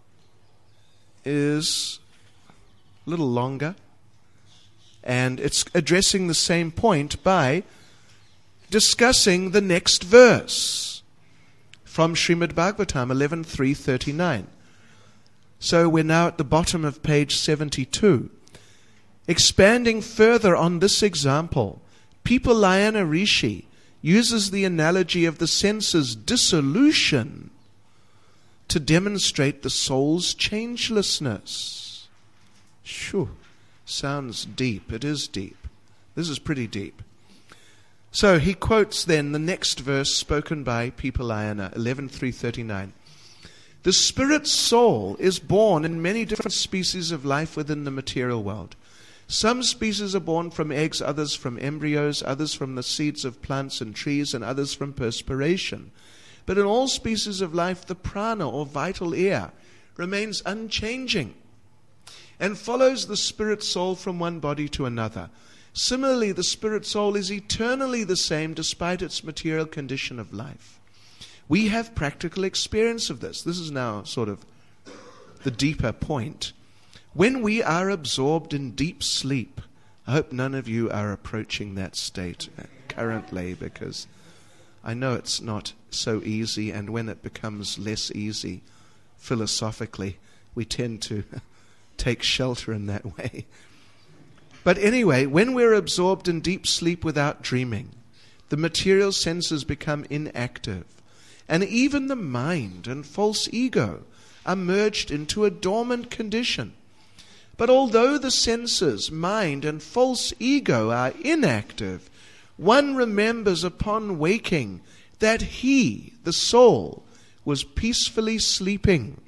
is a little longer, and it's addressing the same point by discussing the next verse from Srimad Bhagavatam eleven three thirty-nine. So we're now at the bottom of page seventy-two. Expanding further on this example, Pipalayana Rishi uses the analogy of the senses' dissolution to demonstrate the soul's changelessness. Shoo, sounds deep. It is deep. This is pretty deep. So he quotes then the next verse spoken by Pipalayana, eleven three thirty-nine. The spirit soul is born in many different species of life within the material world. Some species are born from eggs, others from embryos, others from the seeds of plants and trees, and others from perspiration. But in all species of life, the prana, or vital air, remains unchanging and follows the spirit soul from one body to another. Similarly, the spirit soul is eternally the same despite its material condition of life. We have practical experience of this. This is now sort of the deeper point. When we are absorbed in deep sleep, I hope none of you are approaching that state currently, because I know it's not so easy, and when it becomes less easy philosophically, we tend to take shelter in that way. But anyway, when we're absorbed in deep sleep without dreaming, the material senses become inactive, and even the mind and false ego are merged into a dormant condition. But although the senses, mind, and false ego are inactive, one remembers upon waking that he, the soul, was peacefully sleeping.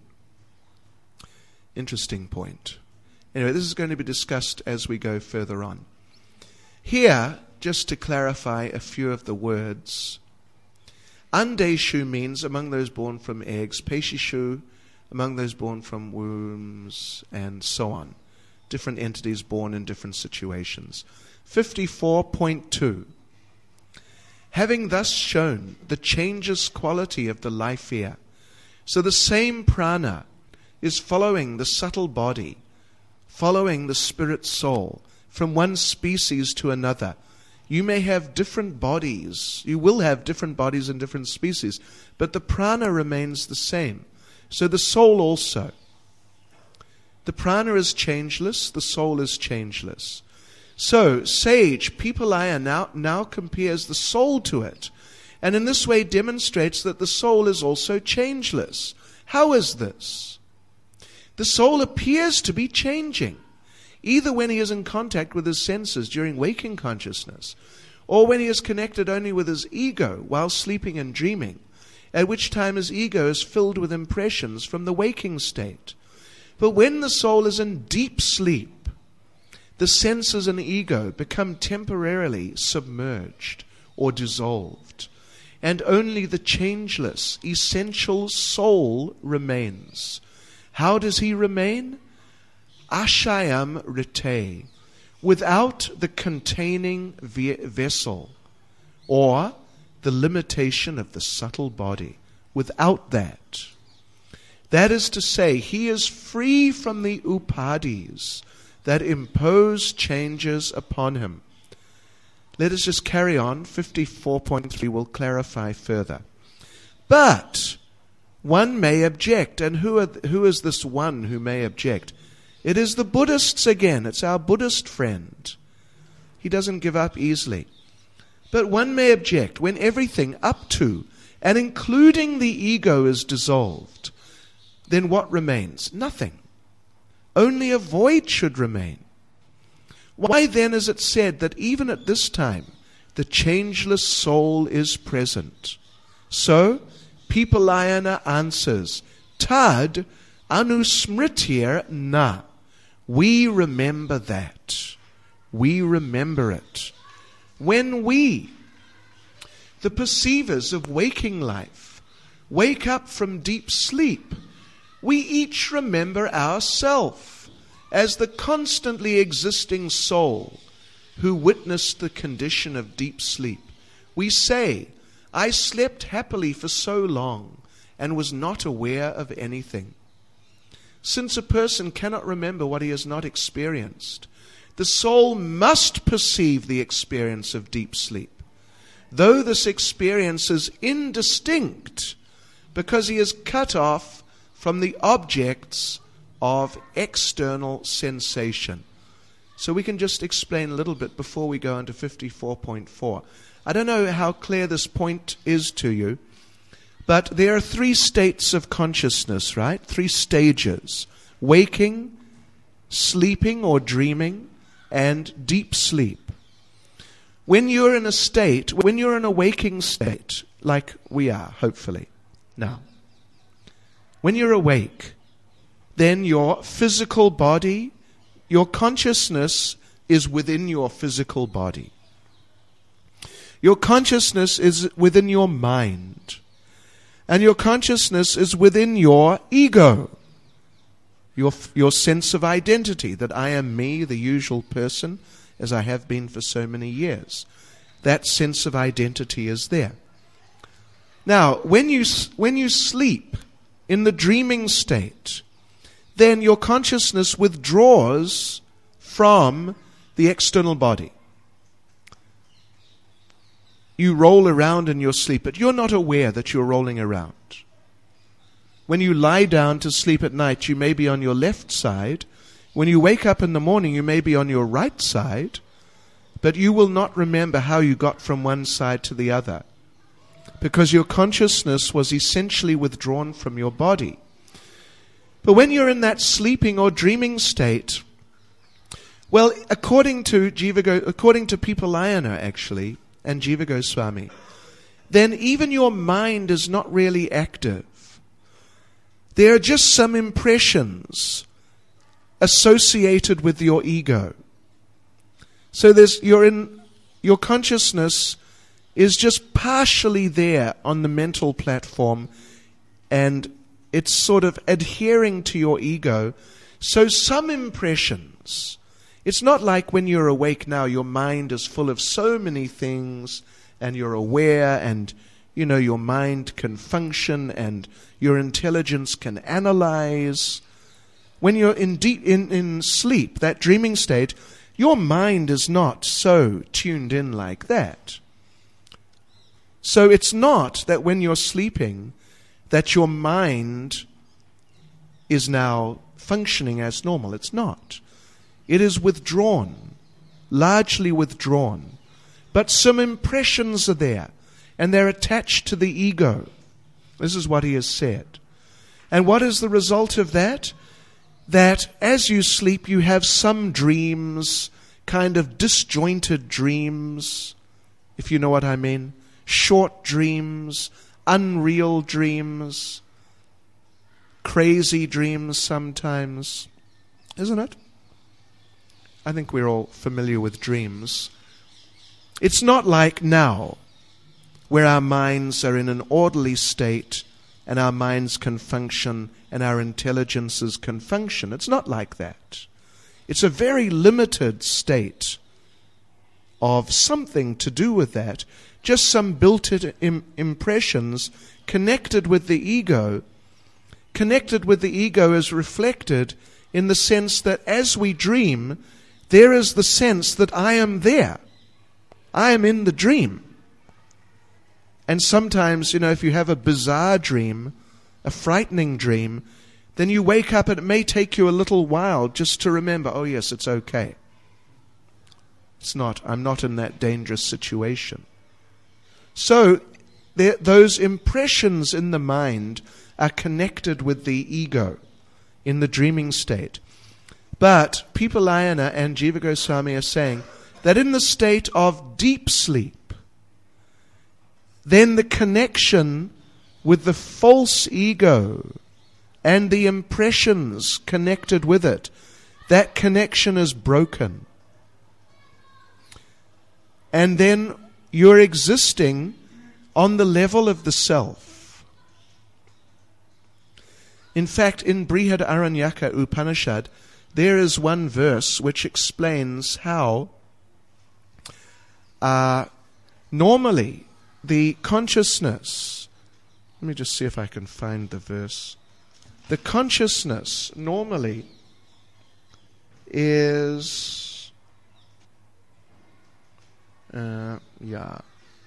Interesting point. Anyway, this is going to be discussed as we go further on. Here, just to clarify a few of the words, Andeshu means among those born from eggs, Peshishu among those born from wombs, and so on. Different entities born in different situations. fifty-four point two. Having thus shown the changeless quality of the life air, so the same prana is following the subtle body, following the spirit soul from one species to another. You may have different bodies. You will have different bodies in different species, but the prana remains the same. So the soul also. The prana is changeless, the soul is changeless. So, sage Pipalaya now, now compares the soul to it, and in this way demonstrates that the soul is also changeless. How is this? The soul appears to be changing, either when he is in contact with his senses during waking consciousness, or when he is connected only with his ego while sleeping and dreaming, at which time his ego is filled with impressions from the waking state. But when the soul is in deep sleep, the senses and ego become temporarily submerged or dissolved, and only the changeless, essential soul remains. How does he remain? Ashayam rite, without the containing ve- vessel, or the limitation of the subtle body. Without that. That is to say, he is free from the upadis that impose changes upon him. Let us just carry on. fifty-four point three will clarify further. But one may object, and who, are, who is this one who may object? It is the Buddhists again. It's our Buddhist friend. He doesn't give up easily. But one may object when everything up to and including the ego is dissolved. Then what remains? Nothing. Only a void should remain. Why then is it said that even at this time the changeless soul is present? So, Pipalayana answers, Tad anusmritir na. We remember that. We remember it. When we, the perceivers of waking life, wake up from deep sleep, we each remember ourself as the constantly existing soul who witnessed the condition of deep sleep. We say, I slept happily for so long and was not aware of anything. Since a person cannot remember what he has not experienced, the soul must perceive the experience of deep sleep, though this experience is indistinct because he is cut off from the objects of external sensation. So we can just explain a little bit before we go into fifty-four point four. I don't know how clear this point is to you, but there are three states of consciousness, right? Three stages. Waking, sleeping or dreaming, and deep sleep. When you're in a state, when you're in a waking state, like we are, hopefully, now, when you're awake, then your physical body, your consciousness is within your physical body. Your consciousness is within your mind. And your consciousness is within your ego. Your, your sense of identity, that I am me, the usual person, as I have been for so many years. That sense of identity is there. Now, when you, when you sleep in the dreaming state, then your consciousness withdraws from the external body. You roll around in your sleep, but you're not aware that you're rolling around. When you lie down to sleep at night, you may be on your left side. When you wake up in the morning, you may be on your right side, but you will not remember how you got from one side to the other, because your consciousness was essentially withdrawn from your body. But when you're in that sleeping or dreaming state, well, according to Jiva Go, according to Pipalayana actually, and Jiva Goswami, then even your mind is not really active. There are just some impressions associated with your ego. So there's you're in your consciousness is just partially there on the mental platform, and it's sort of adhering to your ego. So some impressions. It's not like when you're awake now, your mind is full of so many things, and you're aware, and you know your mind can function, and your intelligence can analyze. When you're in deep in, in sleep, that dreaming state, your mind is not so tuned in like that. So it's not that when you're sleeping that your mind is now functioning as normal. It's not. It is withdrawn, largely withdrawn. But some impressions are there, and they're attached to the ego. This is what he has said. And what is the result of that? That as you sleep, you have some dreams, kind of disjointed dreams, if you know what I mean. Short dreams, unreal dreams, crazy dreams sometimes. Isn't it? I think we're all familiar with dreams. It's not like now, where our minds are in an orderly state and our minds can function and our intelligences can function. It's not like that. It's a very limited state of something to do with that, just some built-in im- impressions connected with the ego. Connected with the ego is reflected in the sense that as we dream, there is the sense that I am there. I am in the dream. And sometimes, you know, if you have a bizarre dream, a frightening dream, then you wake up and it may take you a little while just to remember, oh yes, it's okay. It's not, I'm not in that dangerous situation. So, there, those impressions in the mind are connected with the ego in the dreaming state. But Pipalayana and Jiva Goswami are saying that in the state of deep sleep, then the connection with the false ego and the impressions connected with it, that connection is broken. And then you're existing on the level of the self. In fact, in Brihad Aranyaka Upanishad, there is one verse which explains how uh, normally the consciousness, let me just see if I can find the verse. The consciousness normally is, uh, yeah,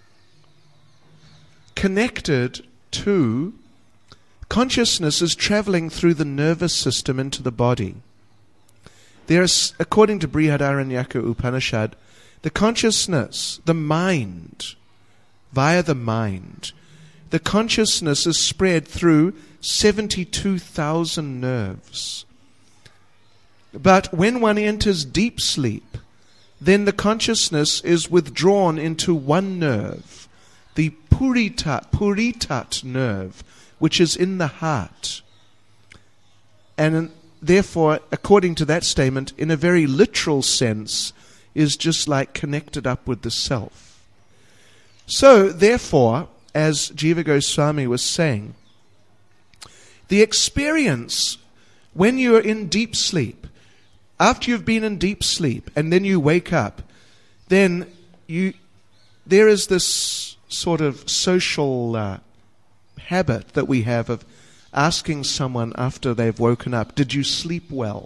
connected to, consciousness is traveling through the nervous system into the body. There's, according to Brihadaranyaka Upanishad, the consciousness, the mind, via the mind, the consciousness is spread through seventy-two thousand nerves. But when one enters deep sleep, then the consciousness is withdrawn into one nerve, the Puritat, Puritat nerve, which is in the heart. And therefore, according to that statement, in a very literal sense, is just like connected up with the self. So, therefore, as Jiva Goswami was saying, the experience when you're in deep sleep, after you've been in deep sleep and then you wake up, then you there is this sort of social uh, habit that we have of asking someone after they've woken up, did you sleep well?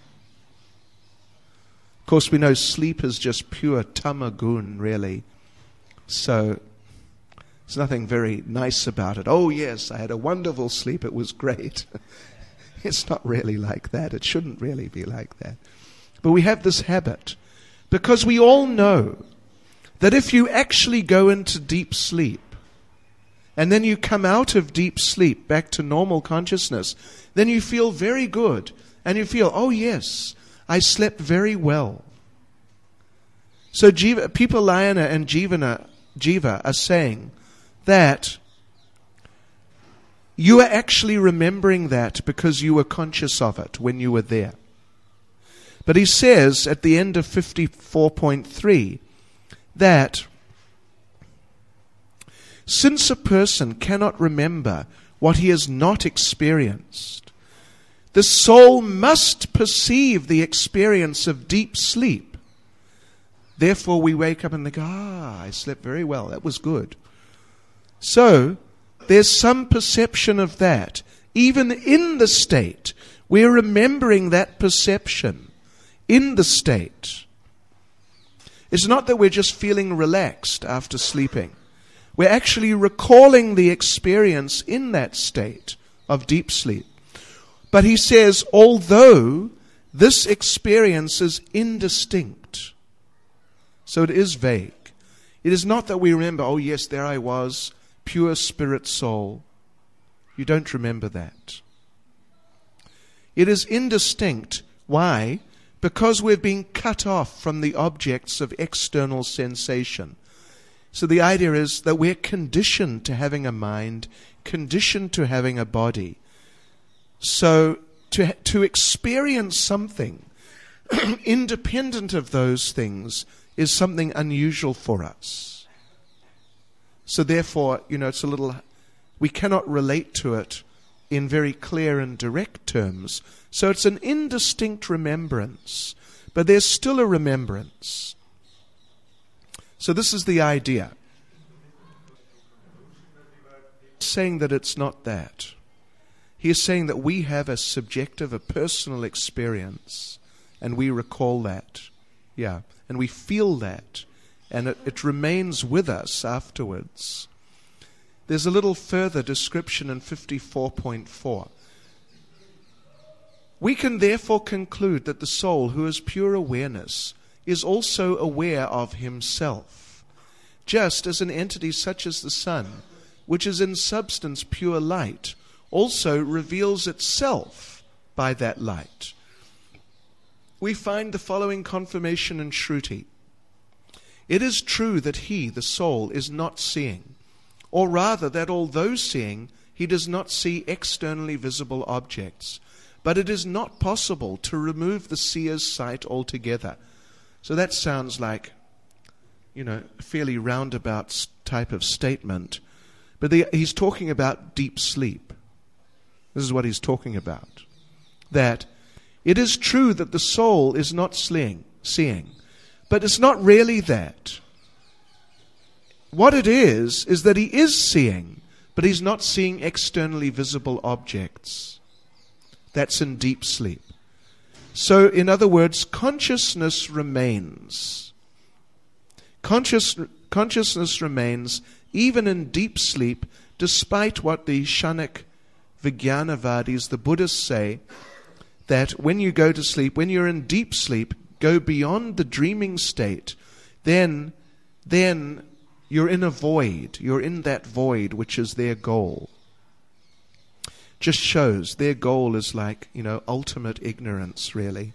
Of course, we know sleep is just pure tamagun, really. So there's nothing very nice about it. Oh, yes, I had a wonderful sleep. It was great. It's not really like that. It shouldn't really be like that. But we have this habit because we all know that if you actually go into deep sleep and then you come out of deep sleep back to normal consciousness, then you feel very good and you feel, oh yes, I slept very well. So Jiva, Pipalayana and Jivana, Jiva are saying that you are actually remembering that because you were conscious of it when you were there. But he says at the end of fifty-four point three that since a person cannot remember what he has not experienced, the soul must perceive the experience of deep sleep. Therefore we wake up and think, ah, I slept very well, that was good. So there's some perception of that. Even in the state, we're remembering that perception in the state. It's not that we're just feeling relaxed after sleeping. We're actually recalling the experience in that state of deep sleep. But he says, although this experience is indistinct, so it is vague. It is not that we remember, oh yes, there I was, pure spirit soul. You don't remember that. It is indistinct. Why? Because we've been cut off from the objects of external sensation. So the idea is that we're conditioned to having a mind, conditioned to having a body. So to, to experience something independent of those things is something unusual for us. So therefore, you know, it's a little, we cannot relate to it in very clear and direct terms. So it's an indistinct remembrance, but there's still a remembrance. So this is the idea. Saying that it's not that. He is saying that we have a subjective, a personal experience, and we recall that. Yeah, and we feel that, and it, it remains with us afterwards. There's a little further description in fifty-four point four. We can therefore conclude that the soul, who is pure awareness, is also aware of himself, just as an entity such as the sun, which is in substance pure light, also reveals itself by that light. We find the following confirmation in Shruti. It is true that he, the soul, is not seeing, or rather that although seeing, he does not see externally visible objects, but it is not possible to remove the seer's sight altogether. So that sounds like, you know, a fairly roundabout type of statement. But the, he's talking about deep sleep. This is what he's talking about. That it is true that the soul is not seeing, seeing, but it's not really that. What it is, is that he is seeing, but he's not seeing externally visible objects. That's in deep sleep. So, in other words, consciousness remains. Conscious, consciousness remains even in deep sleep, despite what the Shanak Vijnanavadis, the Buddhists, say, that when you go to sleep, when you're in deep sleep, go beyond the dreaming state, then, then you're in a void. You're in that void, which is their goal. Just shows their goal is like, you know, ultimate ignorance, really.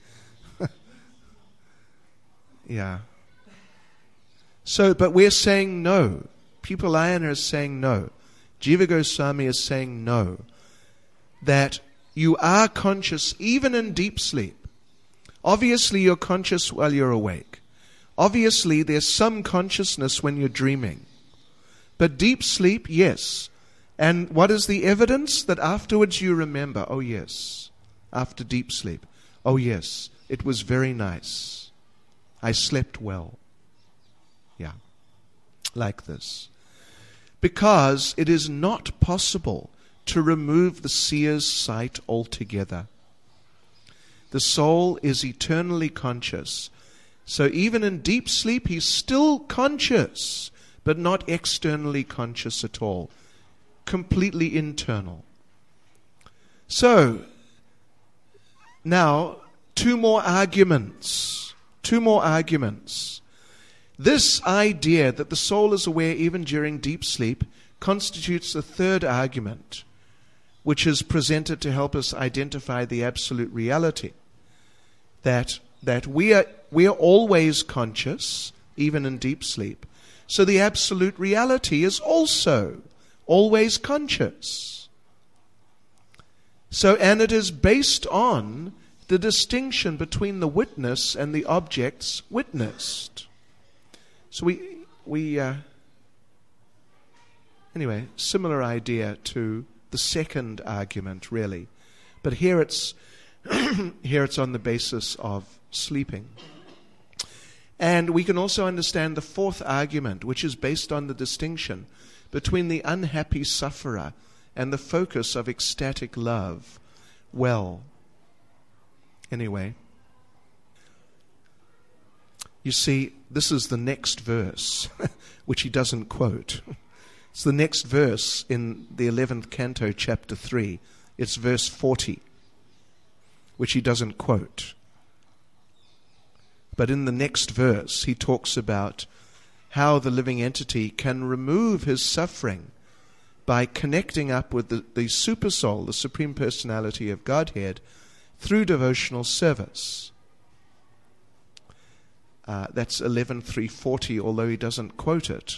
Yeah. So, but we're saying no. Pipalayana is saying no. Jiva Goswami is saying no. That you are conscious even in deep sleep. Obviously you're conscious while you're awake. Obviously, there's some consciousness when you're dreaming. But deep sleep, yes. And what is the evidence? That afterwards you remember, oh yes, after deep sleep, oh yes, it was very nice. I slept well. Yeah, like this. Because it is not possible to remove the seer's sight altogether. The soul is eternally conscious. So even in deep sleep, he's still conscious, but not externally conscious at all. Completely internal. So, now, two more arguments. Two more arguments. This idea that the soul is aware even during deep sleep constitutes the third argument, which is presented to help us identify the absolute reality. That, that we are, we are always conscious, even in deep sleep. So the absolute reality is also always conscious. So, and it is based on the distinction between the witness and the objects witnessed. So we, we uh, anyway, similar idea to the second argument, really. But here it's, here it's on the basis of sleeping. And we can also understand the fourth argument, which is based on the distinction between the unhappy sufferer and the focus of ecstatic love. Well, anyway, you see, this is the next verse, which he doesn't quote. It's the next verse in the eleventh canto, chapter three. It's verse forty, which he doesn't quote. But in the next verse, he talks about how the living entity can remove his suffering by connecting up with the, the Supersoul, the Supreme Personality of Godhead, through devotional service. Uh, that's eleven three forty, although he doesn't quote it.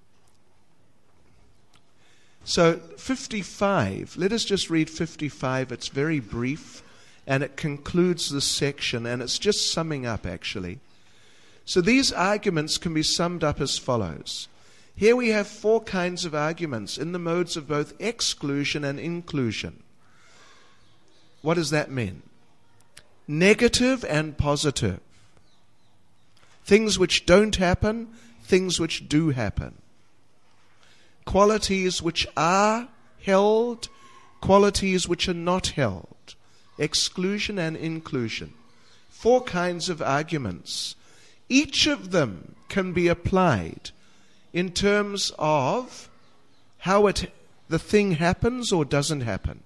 So fifty-five, let us just read fifty-five. It's very brief, and it concludes this section, and it's just summing up, actually. So these arguments can be summed up as follows. Here we have four kinds of arguments in the modes of both exclusion and inclusion. What does that mean? Negative and positive. Things which don't happen, things which do happen. Qualities which are held, qualities which are not held. Exclusion and inclusion. Four kinds of arguments. Each of them can be applied in terms of how it, the thing happens or doesn't happen.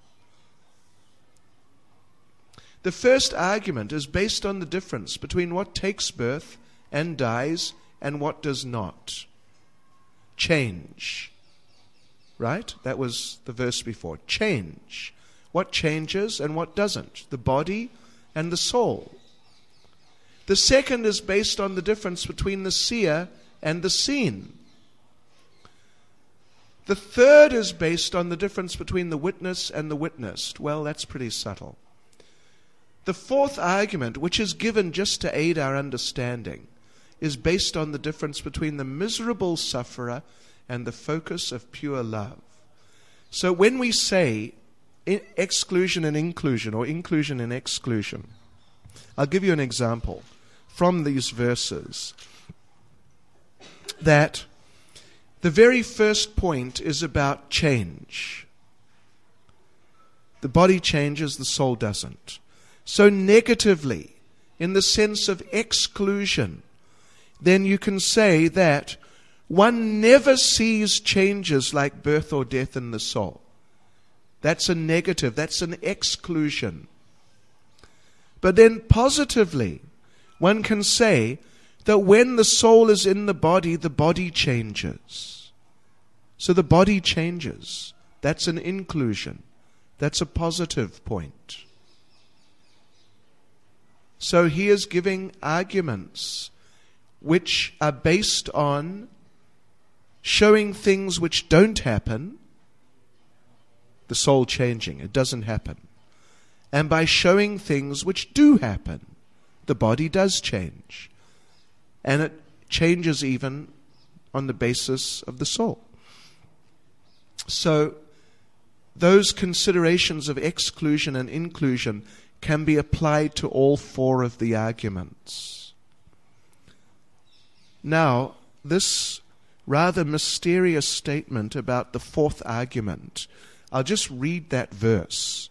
The first argument is based on the difference between what takes birth and dies and what does not. Change. Right? That was the verse before. Change. What changes and what doesn't? The body and the soul. The second is based on the difference between the seer and the seen. The third is based on the difference between the witness and the witnessed. Well, that's pretty subtle. The fourth argument, which is given just to aid our understanding, is based on the difference between the miserable sufferer and the focus of pure love. So when we say exclusion and inclusion, or inclusion and exclusion, I'll give you an example from these verses. That the very first point is about change. The body changes, the soul doesn't. So negatively, in the sense of exclusion, then you can say that one never sees changes like birth or death in the soul. That's a negative, that's an exclusion. But then positively, one can say that when the soul is in the body, the body changes. So the body changes. That's an inclusion. That's a positive point. So he is giving arguments which are based on showing things which don't happen, the soul changing, it doesn't happen. And by showing things which do happen, the body does change. And it changes even on the basis of the soul. So those considerations of exclusion and inclusion can be applied to all four of the arguments. Now, this rather mysterious statement about the fourth argument, I'll just read that verse.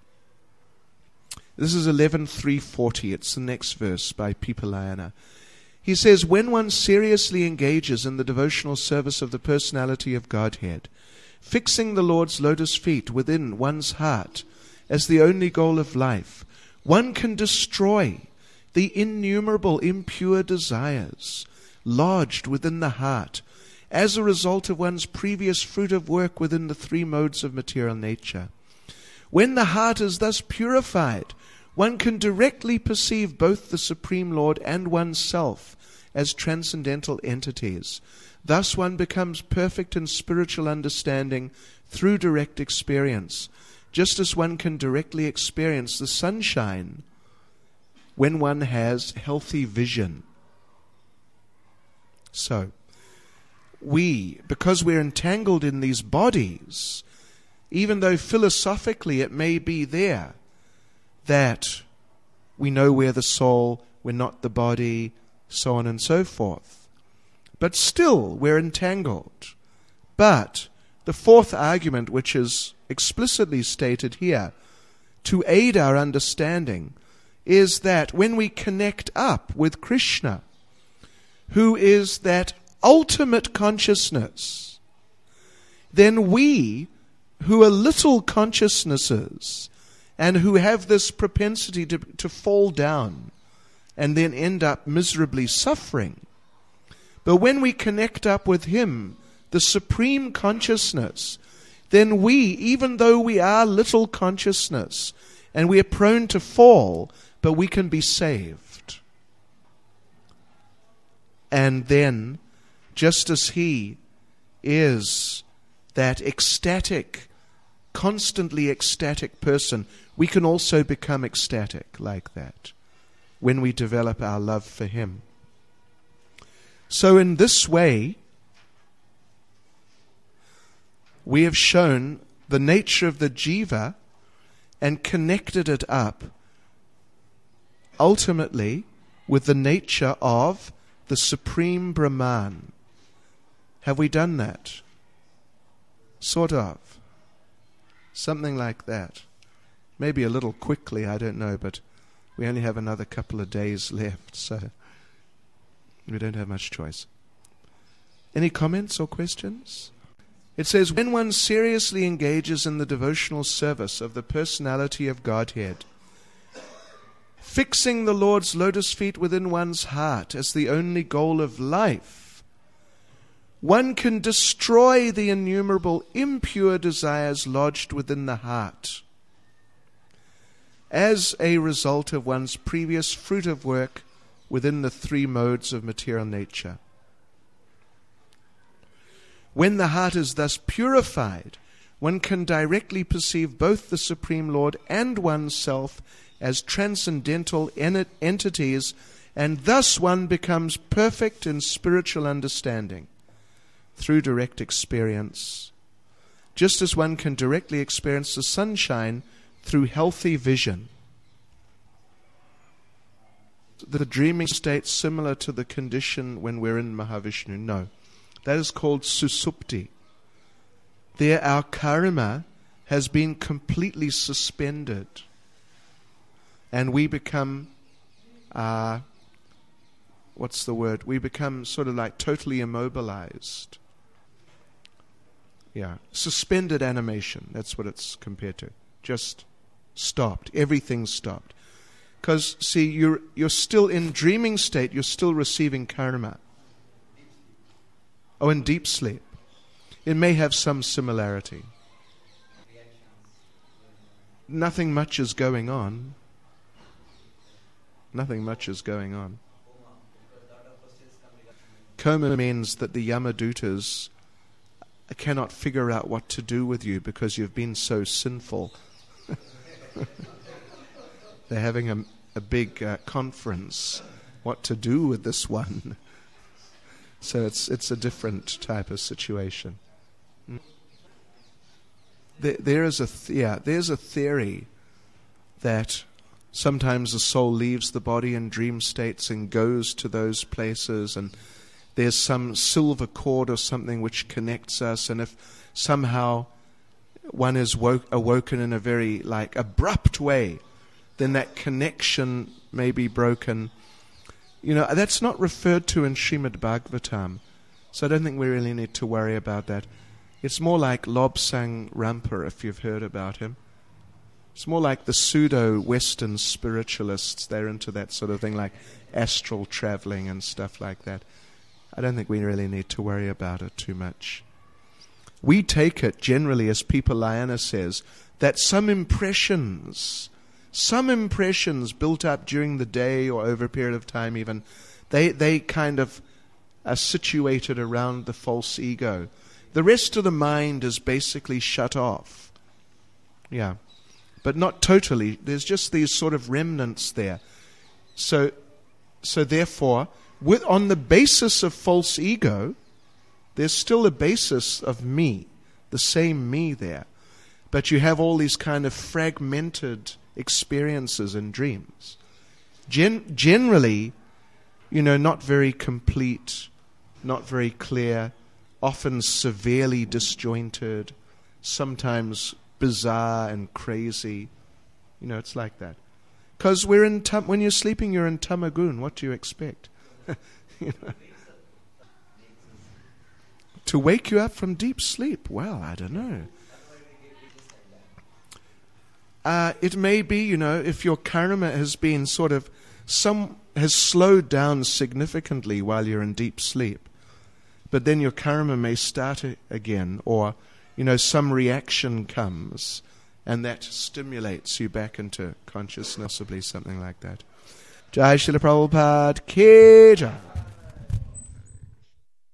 This is eleven three forty. It's the next verse by Pipalayana. He says, when one seriously engages in the devotional service of the personality of Godhead, fixing the Lord's lotus feet within one's heart as the only goal of life, one can destroy the innumerable impure desires lodged within the heart as a result of one's previous fruit of work within the three modes of material nature. When the heart is thus purified, one can directly perceive both the Supreme Lord and oneself as transcendental entities. Thus one becomes perfect in spiritual understanding through direct experience, just as one can directly experience the sunshine when one has healthy vision. So, we, because we're entangled in these bodies, even though philosophically it may be there, that we know we're the soul, we're not the body, so on and so forth. But still, we're entangled. But the fourth argument, which is explicitly stated here, to aid our understanding, is that when we connect up with Krishna, who is that ultimate consciousness, then we, who are little consciousnesses, and who have this propensity to, to fall down and then end up miserably suffering. But when we connect up with Him, the supreme consciousness, then we, even though we are little consciousness and we are prone to fall, but we can be saved. And then, just as He is that ecstatic, constantly ecstatic person, we can also become ecstatic like that when we develop our love for Him. So in this way, we have shown the nature of the jiva and connected it up ultimately with the nature of the Supreme Brahman. Have we done that? Sort of. Something like that. Maybe a little quickly, I don't know, but we only have another couple of days left, so we don't have much choice. Any comments or questions? It says, when one seriously engages in the devotional service of the personality of Godhead, fixing the Lord's lotus feet within one's heart as the only goal of life, one can destroy the innumerable impure desires lodged within the heart as a result of one's previous fruit of work within the three modes of material nature. When the heart is thus purified, one can directly perceive both the Supreme Lord and oneself as transcendental en- entities, and thus one becomes perfect in spiritual understanding through direct experience, just as one can directly experience the sunshine through healthy vision. The dreaming state similar to the condition when we're in Mahavishnu? No. That is called susupti. There our karma has been completely suspended, and we become, uh, what's the word? We become sort of like totally immobilized. Yeah, suspended animation, that's what it's compared to. Just stopped. Everything stopped. Because, see, you're, you're still in dreaming state, you're still receiving karma. Oh, in deep sleep. It may have some similarity. Nothing much is going on. Nothing much is going on. Coma means that the Yamadutas cannot figure out what to do with you because you've been so sinful. They're having a, a big uh, conference. What to do with this one? So it's it's a different type of situation. There, there is a th- yeah, there's a theory that sometimes the soul leaves the body in dream states and goes to those places, and there's some silver cord or something which connects us, and if somehow one is woke, awoken in a very like abrupt way, then that connection may be broken. You know, that's not referred to in Srimad Bhagavatam, so I don't think we really need to worry about that. It's more like Lobsang Rampa, if you've heard about him. It's more like the pseudo-Western spiritualists. They're into that sort of thing, like astral traveling and stuff like that. I don't think we really need to worry about it too much. We take it generally, as Pipalayana says, that some impressions, some impressions built up during the day or over a period of time even, they, they kind of are situated around the false ego. The rest of the mind is basically shut off. Yeah. But not totally. There's just these sort of remnants there. So, so therefore, with, on the basis of false ego, there's still a basis of me, the same me there. But you have all these kind of fragmented experiences and dreams. Gen- generally, you know, not very complete, not very clear, often severely disjointed, sometimes bizarre and crazy. You know, it's like that. Because we're in tam- when you're sleeping, you're in tamagun. What do you expect? You know? To wake you up from deep sleep? Well, I don't know. Uh, it may be, you know, if your karma has been sort of, some has slowed down significantly while you're in deep sleep, but then your karma may start again, or, you know, some reaction comes, and that stimulates you back into consciousness, possibly something like that. Jai Srila Prabhupada Ki Jai.